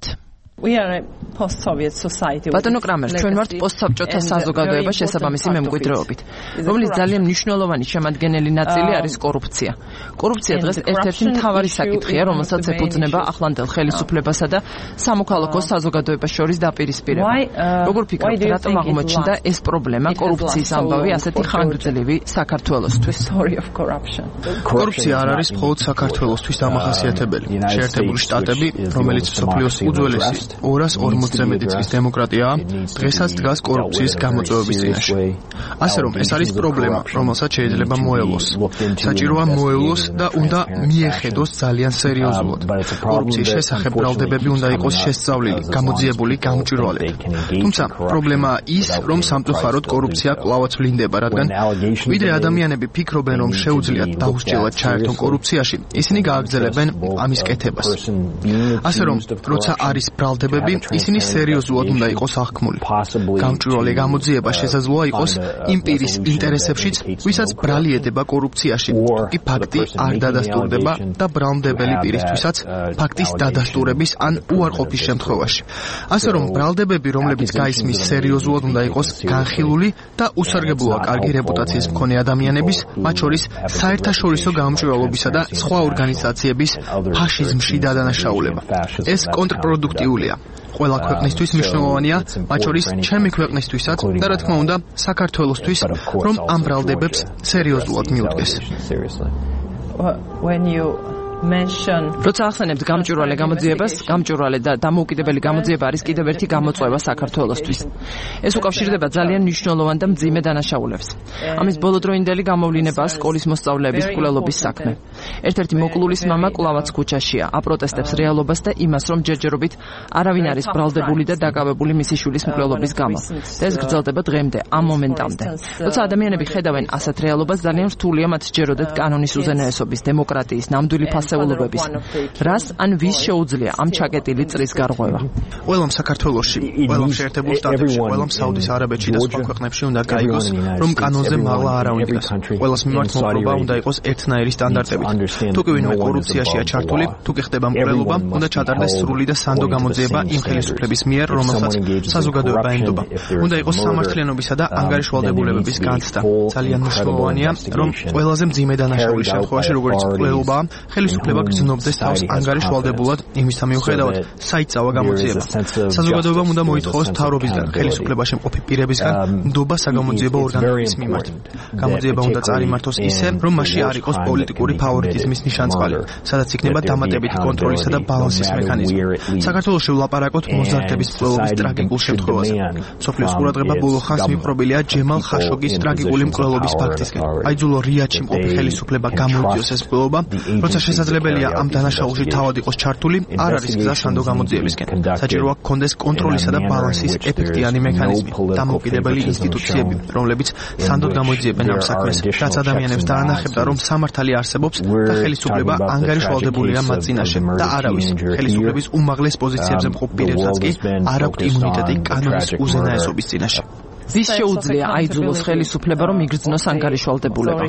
ბატონო კრამერ, ჩვენ ვართ პოსტსაბჭოთა საზოგადოება შესაბამისი მემკვიდრეობით, რომლის ძალიან მნიშვნელოვანი შემადგენელი ნაწილი არის კორუფცია. კორუფცია დღეს ერთ-ერთი მთავარი საკითხია, რომელსაც ეფუძნება ახლანდელ ხელისუფლებასა და სამოქალაქო საზოგადოებას შორის დაპირისპირება. როგორ ფიქრობთ, რატომ აღმოჩნდა ეს პრობლემა, კორუფციის ამბავი ასეთი ხანგრძლივი საქართველოსთვის? კორუფცია არ არის მხოლოდ საქართველოსთვის დამახასიათებელი. შეერთებული შტატები, რომელიც მსოფლიოს უძველესი 240-ზე მეტი წლის დემოკრატიაა, დღესაც დგას კორუფციის გამოწვევების წინაშე. ასე რომ ეს არის პრობლემა, რომელსაც შეიძლება მოელოს. საჭიროა მოელოს და უნდა მიეხედოს ძალიან სერიოზულად. კორუფციის შესახებ ბრალდებები უნდა იყოს შესწავლილი, გამოძიებული, გამჭვირვალედ. თუმცა პრობლემაა ის, რომ სამწუხაროდ კორუფცია კვლავაც ვლინდება, რადგან ვიდრე ადამიანები ფიქრობენ, რომ შეუძლიათ დაუსჯელად ჩაერთონ კორუფციაში, ისინი გააგრძელებენ ამის კეთებას. ასე რომ, როცა არის ბრალდება ბრალდებები, ისინი სერიოზულად უნდა იყოს აღქმული. გამჭვირვალე გამოძიება შესაძლოა იყოს იმ პირის ინტერესებშიც, ვისაც ბრალი ედება კორუფციაში, კი ფაქტი არ დადასტურდება და ბრალმდებელი პირისთვისაც ფაქტის დადასტურების ან უარყოფის შემთხვევაში. ასე რომ ბრალდებები, რომლებიც გაისმის სერიოზულად უნდა იყოს განხილული და უსარგებლოა კარგი რეპუტაციის მქონე ადამიანების, მათ შორის საერთაშორისო გამჭვირვალობისა და სხვა ორგანიზაციების ფაშიზმში დადანაშაულება. ეს კონტრპროდუქტიულია. ყველა ქვეყნისთვის მნიშვნელოვანია, მათ შორის ჩემი ქვეყნისთვისაც და რა თქმა უნდა, საქართველოსთვის, რომ ამ ბრალდებებს სერიოზულად მიუდგეს. როცა ახსენებთ გამჭვირვალე გამოძიებას, გამჭვირვალე და დამოუკიდებელი გამოძიება არის კიდევ ერთი გამოწვევა საქართველოსთვის. ეს უკავშირდება ძალიან მნიშვნელოვან და მძიმე დანაშაულებს. ამის ბოლოდროინდელი გამოვლინებაა სკოლის მოსწავლეების მკვლელობის საქმე. ერთ-ერთი მოკლულის მამა კლავაც ქუჩაშია, აპროტესტებს რეალობას და იმას, რომ ჯერჯერობით არავინ არის ბრალდებული და დაკავებული მისი შვილის მკვლელობის გამო. და ეს გრძელდება დღემდე, ამ მომენტამდე. როცა ადამიანები ხედავენ ასეთ რეალობას, ძალიან რთულია მათ სჯეროდეთ კანონის უზენაესობის, დემოკრატიის, ნამდვილი ფასეულობების. რას ან ვის შეუძლია ამ ჩაკეტილი წრის გარღვევა? ყველამ საქართველოში, ყველამ შეერთებულ შტატებში, ყველამ საუდის არაბეთში და სხვა ქვეყნებში უნდა გაიგოს, რომ კანონზე მაღლა არავინ დგას. ყველას მიმართ მოპყრობა უნდა იყოს ერთნაირი სტანდარტებით. თუ კი ვინმე კორუფციაშია ჩართული, თუ კი ხდება მკვლელობა, უნდა ჩატარდეს სრული და სანდო გამოძიება იმ ხელისუფლების მიერ, რომელსაც საზოგადოება ენდობა. უნდა იყოს სამართლიანობისა და ანგარიშვალდებულებების განცდა. ძალიან მნიშვნელოვანია, რომ ყველაზე მძიმე დანაშაულის შემთხვევაში, როგორც მკვლელობაა, ხელისუფლება გრძნობდეს თავს ანგარიშვალდებულად იმის მიუხედავად, საიწავა გამოძიება. საზოგადოებამ უნდა მოითხოვოს მთავრობისგან, ხელისუფლებაში მყოფი პირებისგან ნდობა საგამოძიებო ორგანოების მიმართ. გამოძიება უნდა წარიმართოს ისე, რომ მასში არ იყოს პოლიტიკური ფავორიტიზმის ნიშანწყალი, სადაც იქნება დამატებითი კონტროლისა და ბალანსის მექანიზმი. საქართველოში ვლაპარაკობთ მოზარდების მკვლელობის ტრაგიკულ შემთხვევაზე. მსოფლიოს ყურადღება ბოლო ხანს მიპყრობილია ჯემალ ხაშოგის ტრაგიკული მკვლელობის ფაქტისკენ. აიძულო რიადში მყოფი ხელისუფლება გამოიწვიოს ეს მკვლელობა, როცა შესაძლებელია ამ დანაშაულში თავად იყოს ჩართული, არ არის გზა სანდო გამოძიებისკენ. საჭიროა გქონდეს კონტროლისა და ბალანსის ეფექტიანი მექანიზმი, დამოუკიდებელი ინსტიტუციები, რომლებიც სანდოდ გამოიძიებენ ამ საქმეს, რაც ადამიანებს დაანახებდა, რომ სამართალი არსებობს და ხელისუფლება ანგარიშვალდებულია მათ წინაშე და არავის ხელისუფლების უმაღლეს პოზიციებზე მყოფ პირებსაც კი არ აქვთ იმუნიტეტი კანონის უზენაესობის წინაშე. ვის შეუძლია აიძულოს ხელისუფლება, რომ იგრძნოს ანგარიშვალდებულება?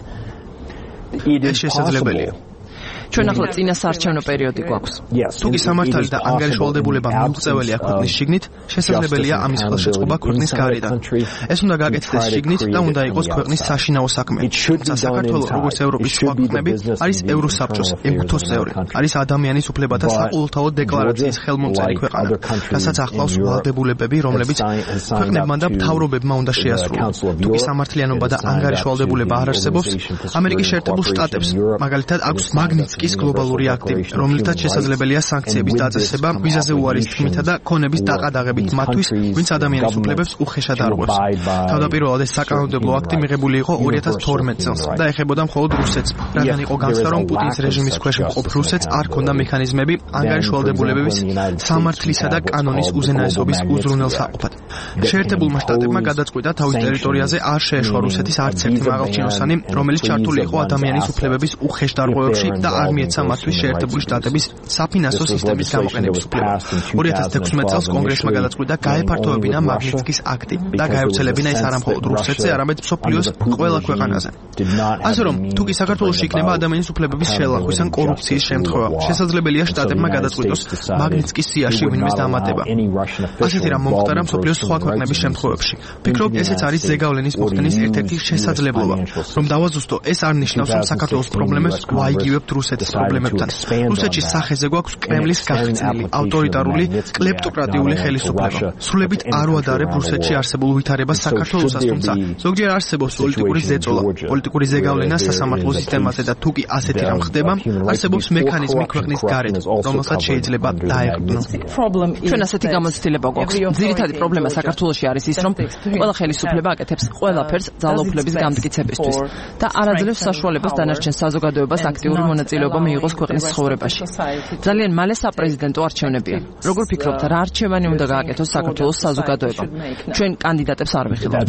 ეს შესაძლებელია. ჩვენ ახლა წინა საარჩევნო პერიოდი გვაქვს. თუ კი სამართალი და ანგარიშვალდებულება მიუღწეველია ქვეყნის შიგნით, შესაძლებელია ამის ხელშეწყობა ქვეყნის გარედან. ეს უნდა გაკეთდეს შიგნით და უნდა იყოს ქვეყნის საშინაო საქმე. საქართველოს, როგორც ევროპის სხვა ქვეყნები, არის ევროსაბჭოს ეკუთოს წევრი, არის ადამიანის უფლებათა საყოველთაო დეკლარაციის ხელმომწერი ქვეყანა, რასაც ახლავს ვალდებულებები, რომლებიც ქვეყნებმა და მთავრობებმა უნდა შეასრულონ. თუ კი სამართლიანობა და ანგარიშვალდებულება არ არსებობს, ამერიკის შეერთებულ შტატებს, მაგალითად, აქვს მაგნიტსკის გლობალური აქტი, რომლითაც შესაძლებელია სანქციების დაწესება ვიზაზე უარის თქმითა და ქონების დაყადაღებით მათთვის, ვინც ადამიანის უფლებებს უხეშად არღვევს. თავდაპირველად ეს საკანონმდებლო აქტი მიღებული იყო 2012 წელს და ეხებოდა მხოლოდ რუსეთს, რადგან იყო განცდა, რომ პუტინის რეჟიმის ქვეშ მყოფ რუსეთს არ ჰქონდა მექანიზმები ანგარიშვალდებულების, სამართლისა და კანონის უზენაესობის უზრუნველსაყოფად. შეერთებულმა შტატებმა გადაწყვიტა თავის ტერიტორიაზე არ შეეშვა რუსეთის არც ერთი მაღალჩინოსანი, რომელიც ჩართული იყო ადამიანის უფლებების უხეშ დარღვევებში და არ მიეცა მათთვის შეერთებული შტატების საფინანსო სისტემის გამოყენების უფლება. 2016 წელს კონგრესმა გადაწყვიტა გაეფართოვებინა მაგნიტსკის აქტი და გაევრცელებინა ეს არა მხოლოდ რუსეთზე, არამედ მსოფლიოს ყველა ქვეყანაზე. ასე რომ, თუ კი საქართველოში იქნება ადამიანის უფლებების შელახვის ან კორუფციის შემთხვევა, შესაძლებელია შტატებმა გადაწყვიტოს მაგნიტსკის სიაში ვინმეს დამატება. ასეთი რამ მომხდარა მსოფლიოს სხვა ქვეყნების შემთხვევებში. ფიქრობ, ესეც არის ზეგავლენის მოხდენის ერთ-ერთი შესაძლებლობა. რომ დავაზუსტო, ეს არ ნიშნავს, რომ საქართველოს პრობლემებს ვაიგივებთ რუსეთის პრობლემებთან. რუსეთში სახეზე გვაქვს კრემლის გახსნილი, ავტორიტარული, კლეპტოკრატიული ხელისუფლება. სრულებით არ ვადარებ რუსეთში არსებულ ვითარებას საქართველოსაც, თუმცა ზოგჯერ არსებობს პოლიტიკური ზეწოლა, პოლიტიკური ზეგავლენა სასამართლო სისტემაზე და თუ კი ასეთი რამ ხდება, არსებობს მექანიზმი ქვეყნის გარეთ, რომელსაც შეიძლება დაეყრდნო. ჩვენ ასეთი გამოცდილება გვაქვს. ძირითადი პრობლემა საქართველოში არის ის, რომ ყველა ხელისუფლება აკეთებს ყველაფერს ძალაუფლების გამტკიცებისთვის და არ აძლევს საშუალებას დანარჩენ საზოგადოებას აქტიური მონაწილეობა მოსახლეობა მიიღოს ქვეყნის ცხოვრებაში. ძალიან მალე საპრეზიდენტო არჩევნებია. როგორ ფიქრობთ, რა არჩევანი უნდა გააკეთოს საქართველოს საზოგადოებამ? ჩვენ კანდიდატებს არ ვიხილავთ.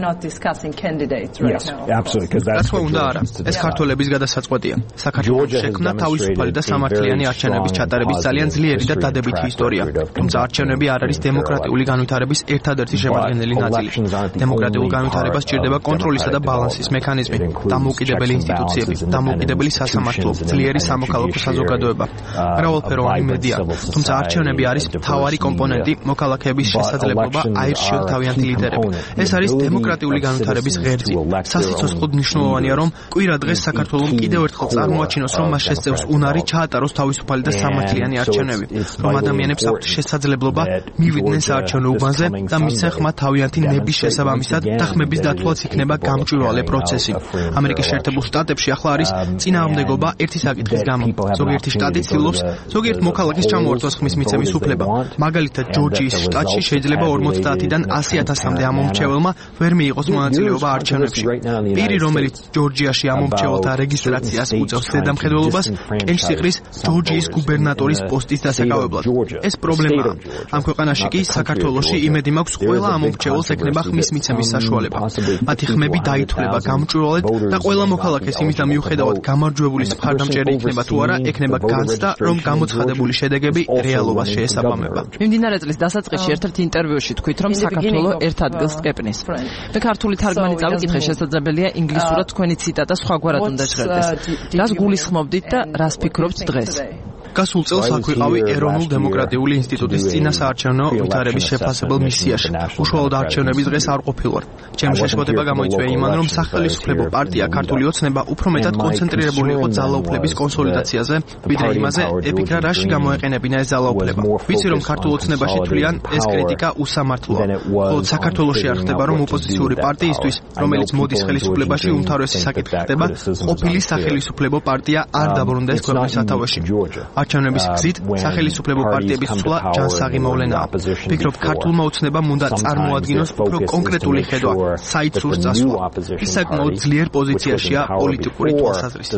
რა თქმა უნდა, არა. ეს ქართველების გადასაწყვეტია. საქართველოს შექმნა თავისუფალი და სამართლიანი არჩევნების ჩატარების ძალიან ძლიერი და დადებითი ისტორია. თუმცა არჩევნები არ არის დემოკრატიული განვითარების ერთადერთი შემადგენელი ნაწილი. დემოკრატიულ განვითარებას სჭირდება კონტროლისა და ბალანსის მექანიზმი, დამოუკიდებელი ინსტიტუციები, დამოუკიდებელი სასამართლო, ძლიერი სამოქალაქო საზოგადოება, მრავალფეროვანი მედია. თუმცა არჩევნები არის მთავარი კომპონენტი მოქალაქეების შესაძლებლობა აირჩიოთ თავიანთი ლიდერები. ეს არის დემოკრატიული განვითარების ღერძი. სასიცოცხლოდ მნიშვნელოვანია, რომ კვირა დღეს საქართველოს კიდევ ერთხელ წარმოაჩინოს, რომ მას შესწევს უნარი ჩაატაროს თავისუფალი და სამართლიანი არჩევნები, რომ ადამიანებს აქვთ შესაძლებლობა მივიდნენ საარჩევნო უბანზე და მისცენ ხმა თავიანთი ნების შესაბამისად დახმების დათვლაც იქნება გამჭვირვალე პროცესი. ამერიკის შეერთებულ შტატებში ახლა არის წინააღმდეგობა ერთი საკითხის გამო. ზოგიერთი შტატი ცდილობს ზოგიერთ მოქალაქეს ჩამოართვას ხმის მიცემის უფლება. მაგალითად, ჯორჯიის შტატში შეიძლება 50-დან 100,000-მდე ამომრჩეველმა ვერ მიიღოს მონაწილეობა არჩევნებში. პირი, რომელიც ჯორჯიაში ამომრჩეველთა რეგისტრაციას უწევს ზედამხედველობას, კენჭს იყრის ჯორჯიის გუბერნატორის პოსტის დასაკავებლად. ეს პრობლემაა. ამ ქვეყანაში კი საქართველოში იმედი მაქვს, ყველა ამომრჩეველს ექნება ხმის მიცემის საშუალება. მათი ხმები დაითვლება გამჭვირვალედ და ყველა მოქალაქეს იმისდა მიუხედავად გამარჯვებულის მხარდამჭერი იქნება თუ არა, ექნება განცდა, რომ გამოცხადებული შედეგები რეალობას შეესაბამება. მიმდინარე წლის დასაწყისში ერთ-ერთ ინტერვიუში თქვით, რომ საქართველო ერთ ადგილს კეპნის. მე ქართული თარგმანი წავიკითხე, შესაძლებელია ინგლისურად თქვენი ციტატა სხვაგვარად უნდა ჟღერდეს. რას გულისხმობდით და რას ფიქრობთ დღეს? გასულ წელს აქვეყავი ეროვნულ დემოკრატიული ინსტიტუტის წინასაარჩევნო ვითარების შეფასებელ მისიაში. უშუალოდ არჩევნების დღეს არ ყოფილვარ. ჩემი შეშფოთება გამოიწვია იმან, რომ სახელმწიფო პარტია ქართული ოცნება უფრო მეტად კონცენტრირებული იყო ძალაუფლების კონსოლიდაციაზე, ვიდრე იმაზე, ეფიქრა რაში გამოეყენებინა ეს ძალაუფლება. ვიცი, რომ ქართულ ოცნებაში თვლიან, ეს კრიტიკა უსამართლოა. ხოლო საქართველოში არ ხდება, რომ ოპოზიციური პარტიისთვის, რომელიც მოდის ხელისუფლებაში, უმთავრესი საკითხი ხდება, ყოფილი სახელმწიფო პარტია არ დაბრუნდეს ქვეყნის სათავეში. არჩევნების გზით სახელმწიფო პარტიების ცვლა ჯანსაღი მოვლენაა. ფიქრობ, ქართულმა ოცნებამ უნდა წარმოადგინოს უფრო კონკრეტული ხედვა, საით სურს წასვლა. ის საკმაოდ ძლიერ პოზიციაშია პოლიტიკური თვალსაზრისით.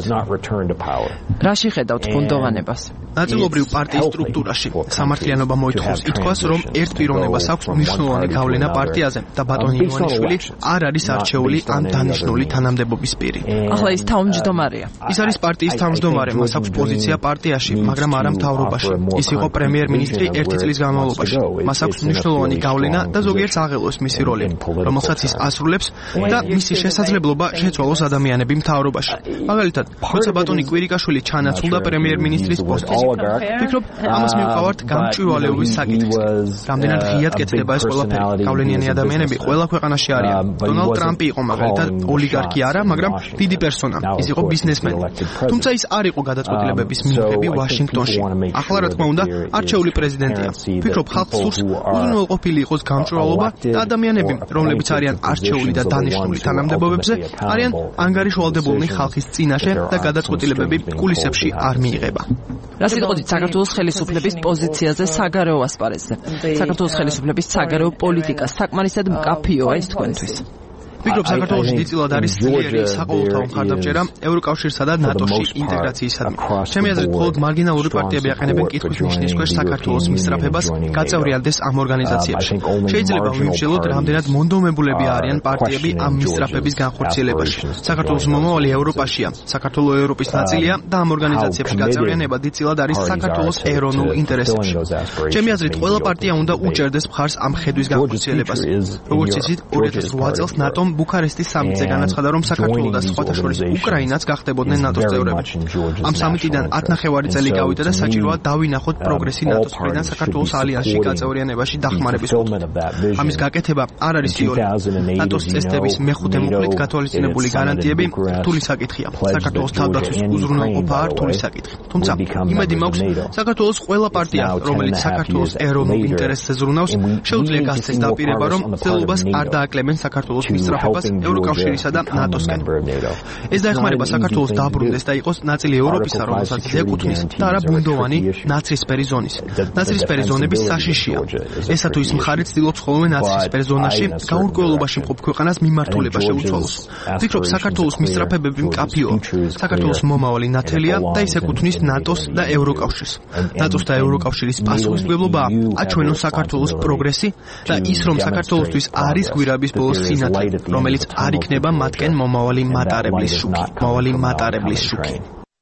რაში ხედავთ ბუნდოვანებას? ნაწილობრივ პარტიის სტრუქტურაში სამართლიანობა მოითხოვს ითქვას, რომ ერთ პიროვნებას აქვს მნიშვნელოვანი გავლენა პარტიაზე და ბატონი ივანიშვილი არ არის არჩეული ან დანიშნული თანამდებობის პირი. ახლა ის თავმჯდომარეა. ის არის პარტიის თავმჯდომარე, მას აქვს პოზიცია პარტიაში, მაგრამ არა მთავრობაში. ის იყო პრემიერ-მინისტრი 1 წლის განმავლობაში. მას აქვს მნიშვნელოვანი გავლენა და ზოგიერთს აღელვებს მისი როლი, რომელსაც ის ასრულებს და მისი შესაძლებლობა შეცვალოს ადამიანები მთავრობაში. მაგალითად, როცა ბატონი კვირიკაშვილი ჩანაცვლდა პრემიერ-მინისტრის პოსტზე, ფიქრობ, ამას მივყავართ გამჭვირვალეობის საკითხს. რამდენად ღიად კეთდება ეს ყველაფერი. გავლენიანი ადამიანები ყველა ქვეყანაში არიან. დონალდ ტრამპი იყო მაგალითად ოლიგარქი არა, მაგრამ დიდი პერსონა. ის იყო ბიზნესმენი. თუმცა ის არ იყო გადაწყვეტილებების მიღები ვაშინგტონში. ახლა რა თქმა უნდა, არჩეული პრეზიდენტია. ფიქრობ, ხალხს სურს უზრუნველყოფილი იყოს გამჭვირვალობა და ადამიანები, რომლებიც არიან არჩეული და დანიშნული თანამდებობებზე, არიან ანგარიშვალდებულნი ხალხის წინაშე და გადაწყვეტილებები კულისებში არ მიიღება. რა სიტყვით საქართველოს ხელისუფლების პოზიციაზე საგარეო ასპარეზზე? საქართველოს ხელისუფლების საგარეო პოლიტიკა საკმარისად მკაფიოა ის თქვენთვის? ფიქრობ, საქართველოში დიდწილად არის ძლიერი საყოველთაო მხარდამჭერა ევროკავშირსა და ნატოში ინტეგრაციისადმი. ჩემი აზრით, მხოლოდ მარგინალური პარტიები აყენებენ კითხვის ნიშნის ქვეშ საქართველოს მისწრაფებას გაწევრიანდეს ამ ორგანიზაციებში. შეიძლება ვიმსჯელოთ, რამდენად მონდომებულები არიან პარტიები ამ მისწრაფების განხორციელებაში. საქართველოს მომავალი ევროპაშია, საქართველოს ევროპის ნაწილია და ამ ორგანიზაციებში გაწევრიანება დიდწილად არის საქართველოს ეროვნულ ინტერესებში. ჩემი აზრით, ყველა პარტია უნდა უჭერდეს მხარს ამ ხედვის განხორციელებას. როგორც იცით, 2008 წელს ნატომ ბუქარესტის სამიტზე განაცხადა, რომ საქართველოს და სხვათა შორის უკრაინაც გახდებოდნენ ნატოს წევრები. ამ სამიტიდან 10 ნახევარი წელი გავიდა და საჭიროა დავინახოთ პროგრესი ნატოს მხრიდან საქართველოს ალიანსში გაწევრიანებაში დახმარების კუთხით. ამის გაკეთება არ არის იოლი. ნატოს წესდების მეხუთე მუხლით გათვალისწინებული გარანტიები რთული საკითხია. საქართველოს თავდაცვის უზრუნველყოფა რთული საკითხი. თუმცა იმედი მაქვს, საქართველოს ყველა პარტია, რომელიც საქართველოს ეროვნულ ინტერესზე ზრუნავს, შეუძლია გასცეს დაპირება, რომ ცდილობას არ დააკლებენ საქართველოს მისწრაფება მართლობას ევროკავშირისა და ნატოსკენ. ეს დაეხმარება საქართველოს დაბრუნდეს და იყოს ნაწილი ევროპისა, რომელსაც ეკუთვნის და არა ბუნდოვანი ნაცრისფერი ზონის. ნაცრისფერი ზონების საშიშია. ესა თუ ის მხარე ცდილობს ხოლმე ნაცრისფერ ზონაში გაურკვევლობაში მყოფ ქვეყანას მიმართულება შეუცვალოს. ვფიქრობ, საქართველოს მისწრაფებები მკაფიოა. საქართველოს მომავალი ნათელია და ის ეკუთვნის ნატოს და ევროკავშირს. ნატოს და ევროკავშირის პასუხისმგებლობაა აჩვენოს საქართველოს პროგრესი და ის, რომ საქართველოსთვის არის გვირაბის ბოლოს სინათლე, რომელიც არ იქნება მათკენ მომავალი მატარებლის შუქი.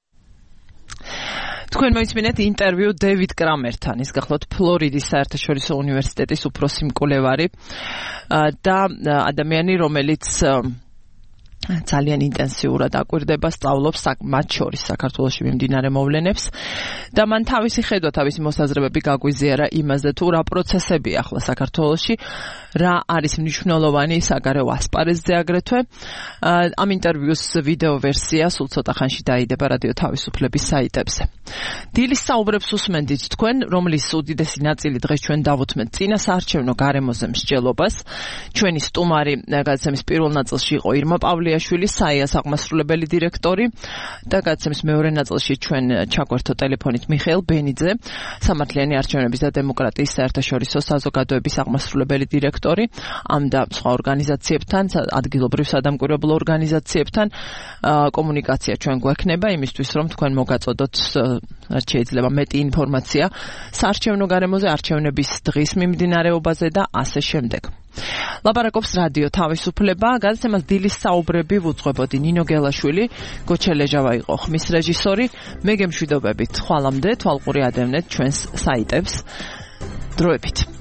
თქვენ მოისმინეთ ინტერვიუ დევიდ კრამერთან, ის გახლავთ ფლორიდის საერთაშორისო უნივერსიტეტის უფროსი მკვლევარი და ადამიანი, რომელიც ძალიან ინტენსიურად აკვირდება, სწავლობს მათ შორის საქართველოში მიმდინარე მოვლენებს და მან თავისი ხედვა, თავისი მოსაზრებები გაგვიზიარა იმაზე, თუ რა პროცესებია ახლა საქართველოში, რა არის მნიშვნელოვანი საგარეო ასპარეზზე აგრეთვე. ამ ინტერვიუს ვიდეო ვერსია სულ ცოტა ხანში დაიდება რადიო თავისუფლების საიტებზე. დილის საუბრებს უსმენდით თქვენ, რომლის უდიდესი ნაწილი დღეს ჩვენ დავუთმეთ წინა საარჩევნო გარემოზე მსჯელობას. ჩვენი სტუმარი გადაცემის პირველ ნაწილში იყო ირმა პავლიაშვილი, საიას აღმასრულებელი დირექტორი და გადაცემის მეორე ნაწილში ჩვენ ჩაგვერთო ტელეფონით მიხეილ ბენიძე, სამართლიანი არჩევნების და დემოკრატიის საერთაშორისო საზოგადოების აღმასრულებელი დირექტორი. ამ და სხვა ორგანიზაციებთან, ადგილობრივ სადამკვირვებლო ორგანიზაციებთან კომუნიკაცია ჩვენ გვექნება იმისთვის, რომ თქვენ მოგაწოდოთ შეიძლება მეტი ინფორმაცია საარჩევნო გარემოზე, არჩევნების დღის მიმდინარეობაზე და ასე შემდეგ. ლაპარაკობს რადიო თავისუფლება, გადაცემას დილის საუბრები ვუძღვებოდი ნინო გელაშვილი, გოჩელეჟავა იყო ხმის რეჟისორი, მე გემშვიდობებით, ხვალამდე თვალყური ადევნეთ ჩვენს საიტებს. დროებით.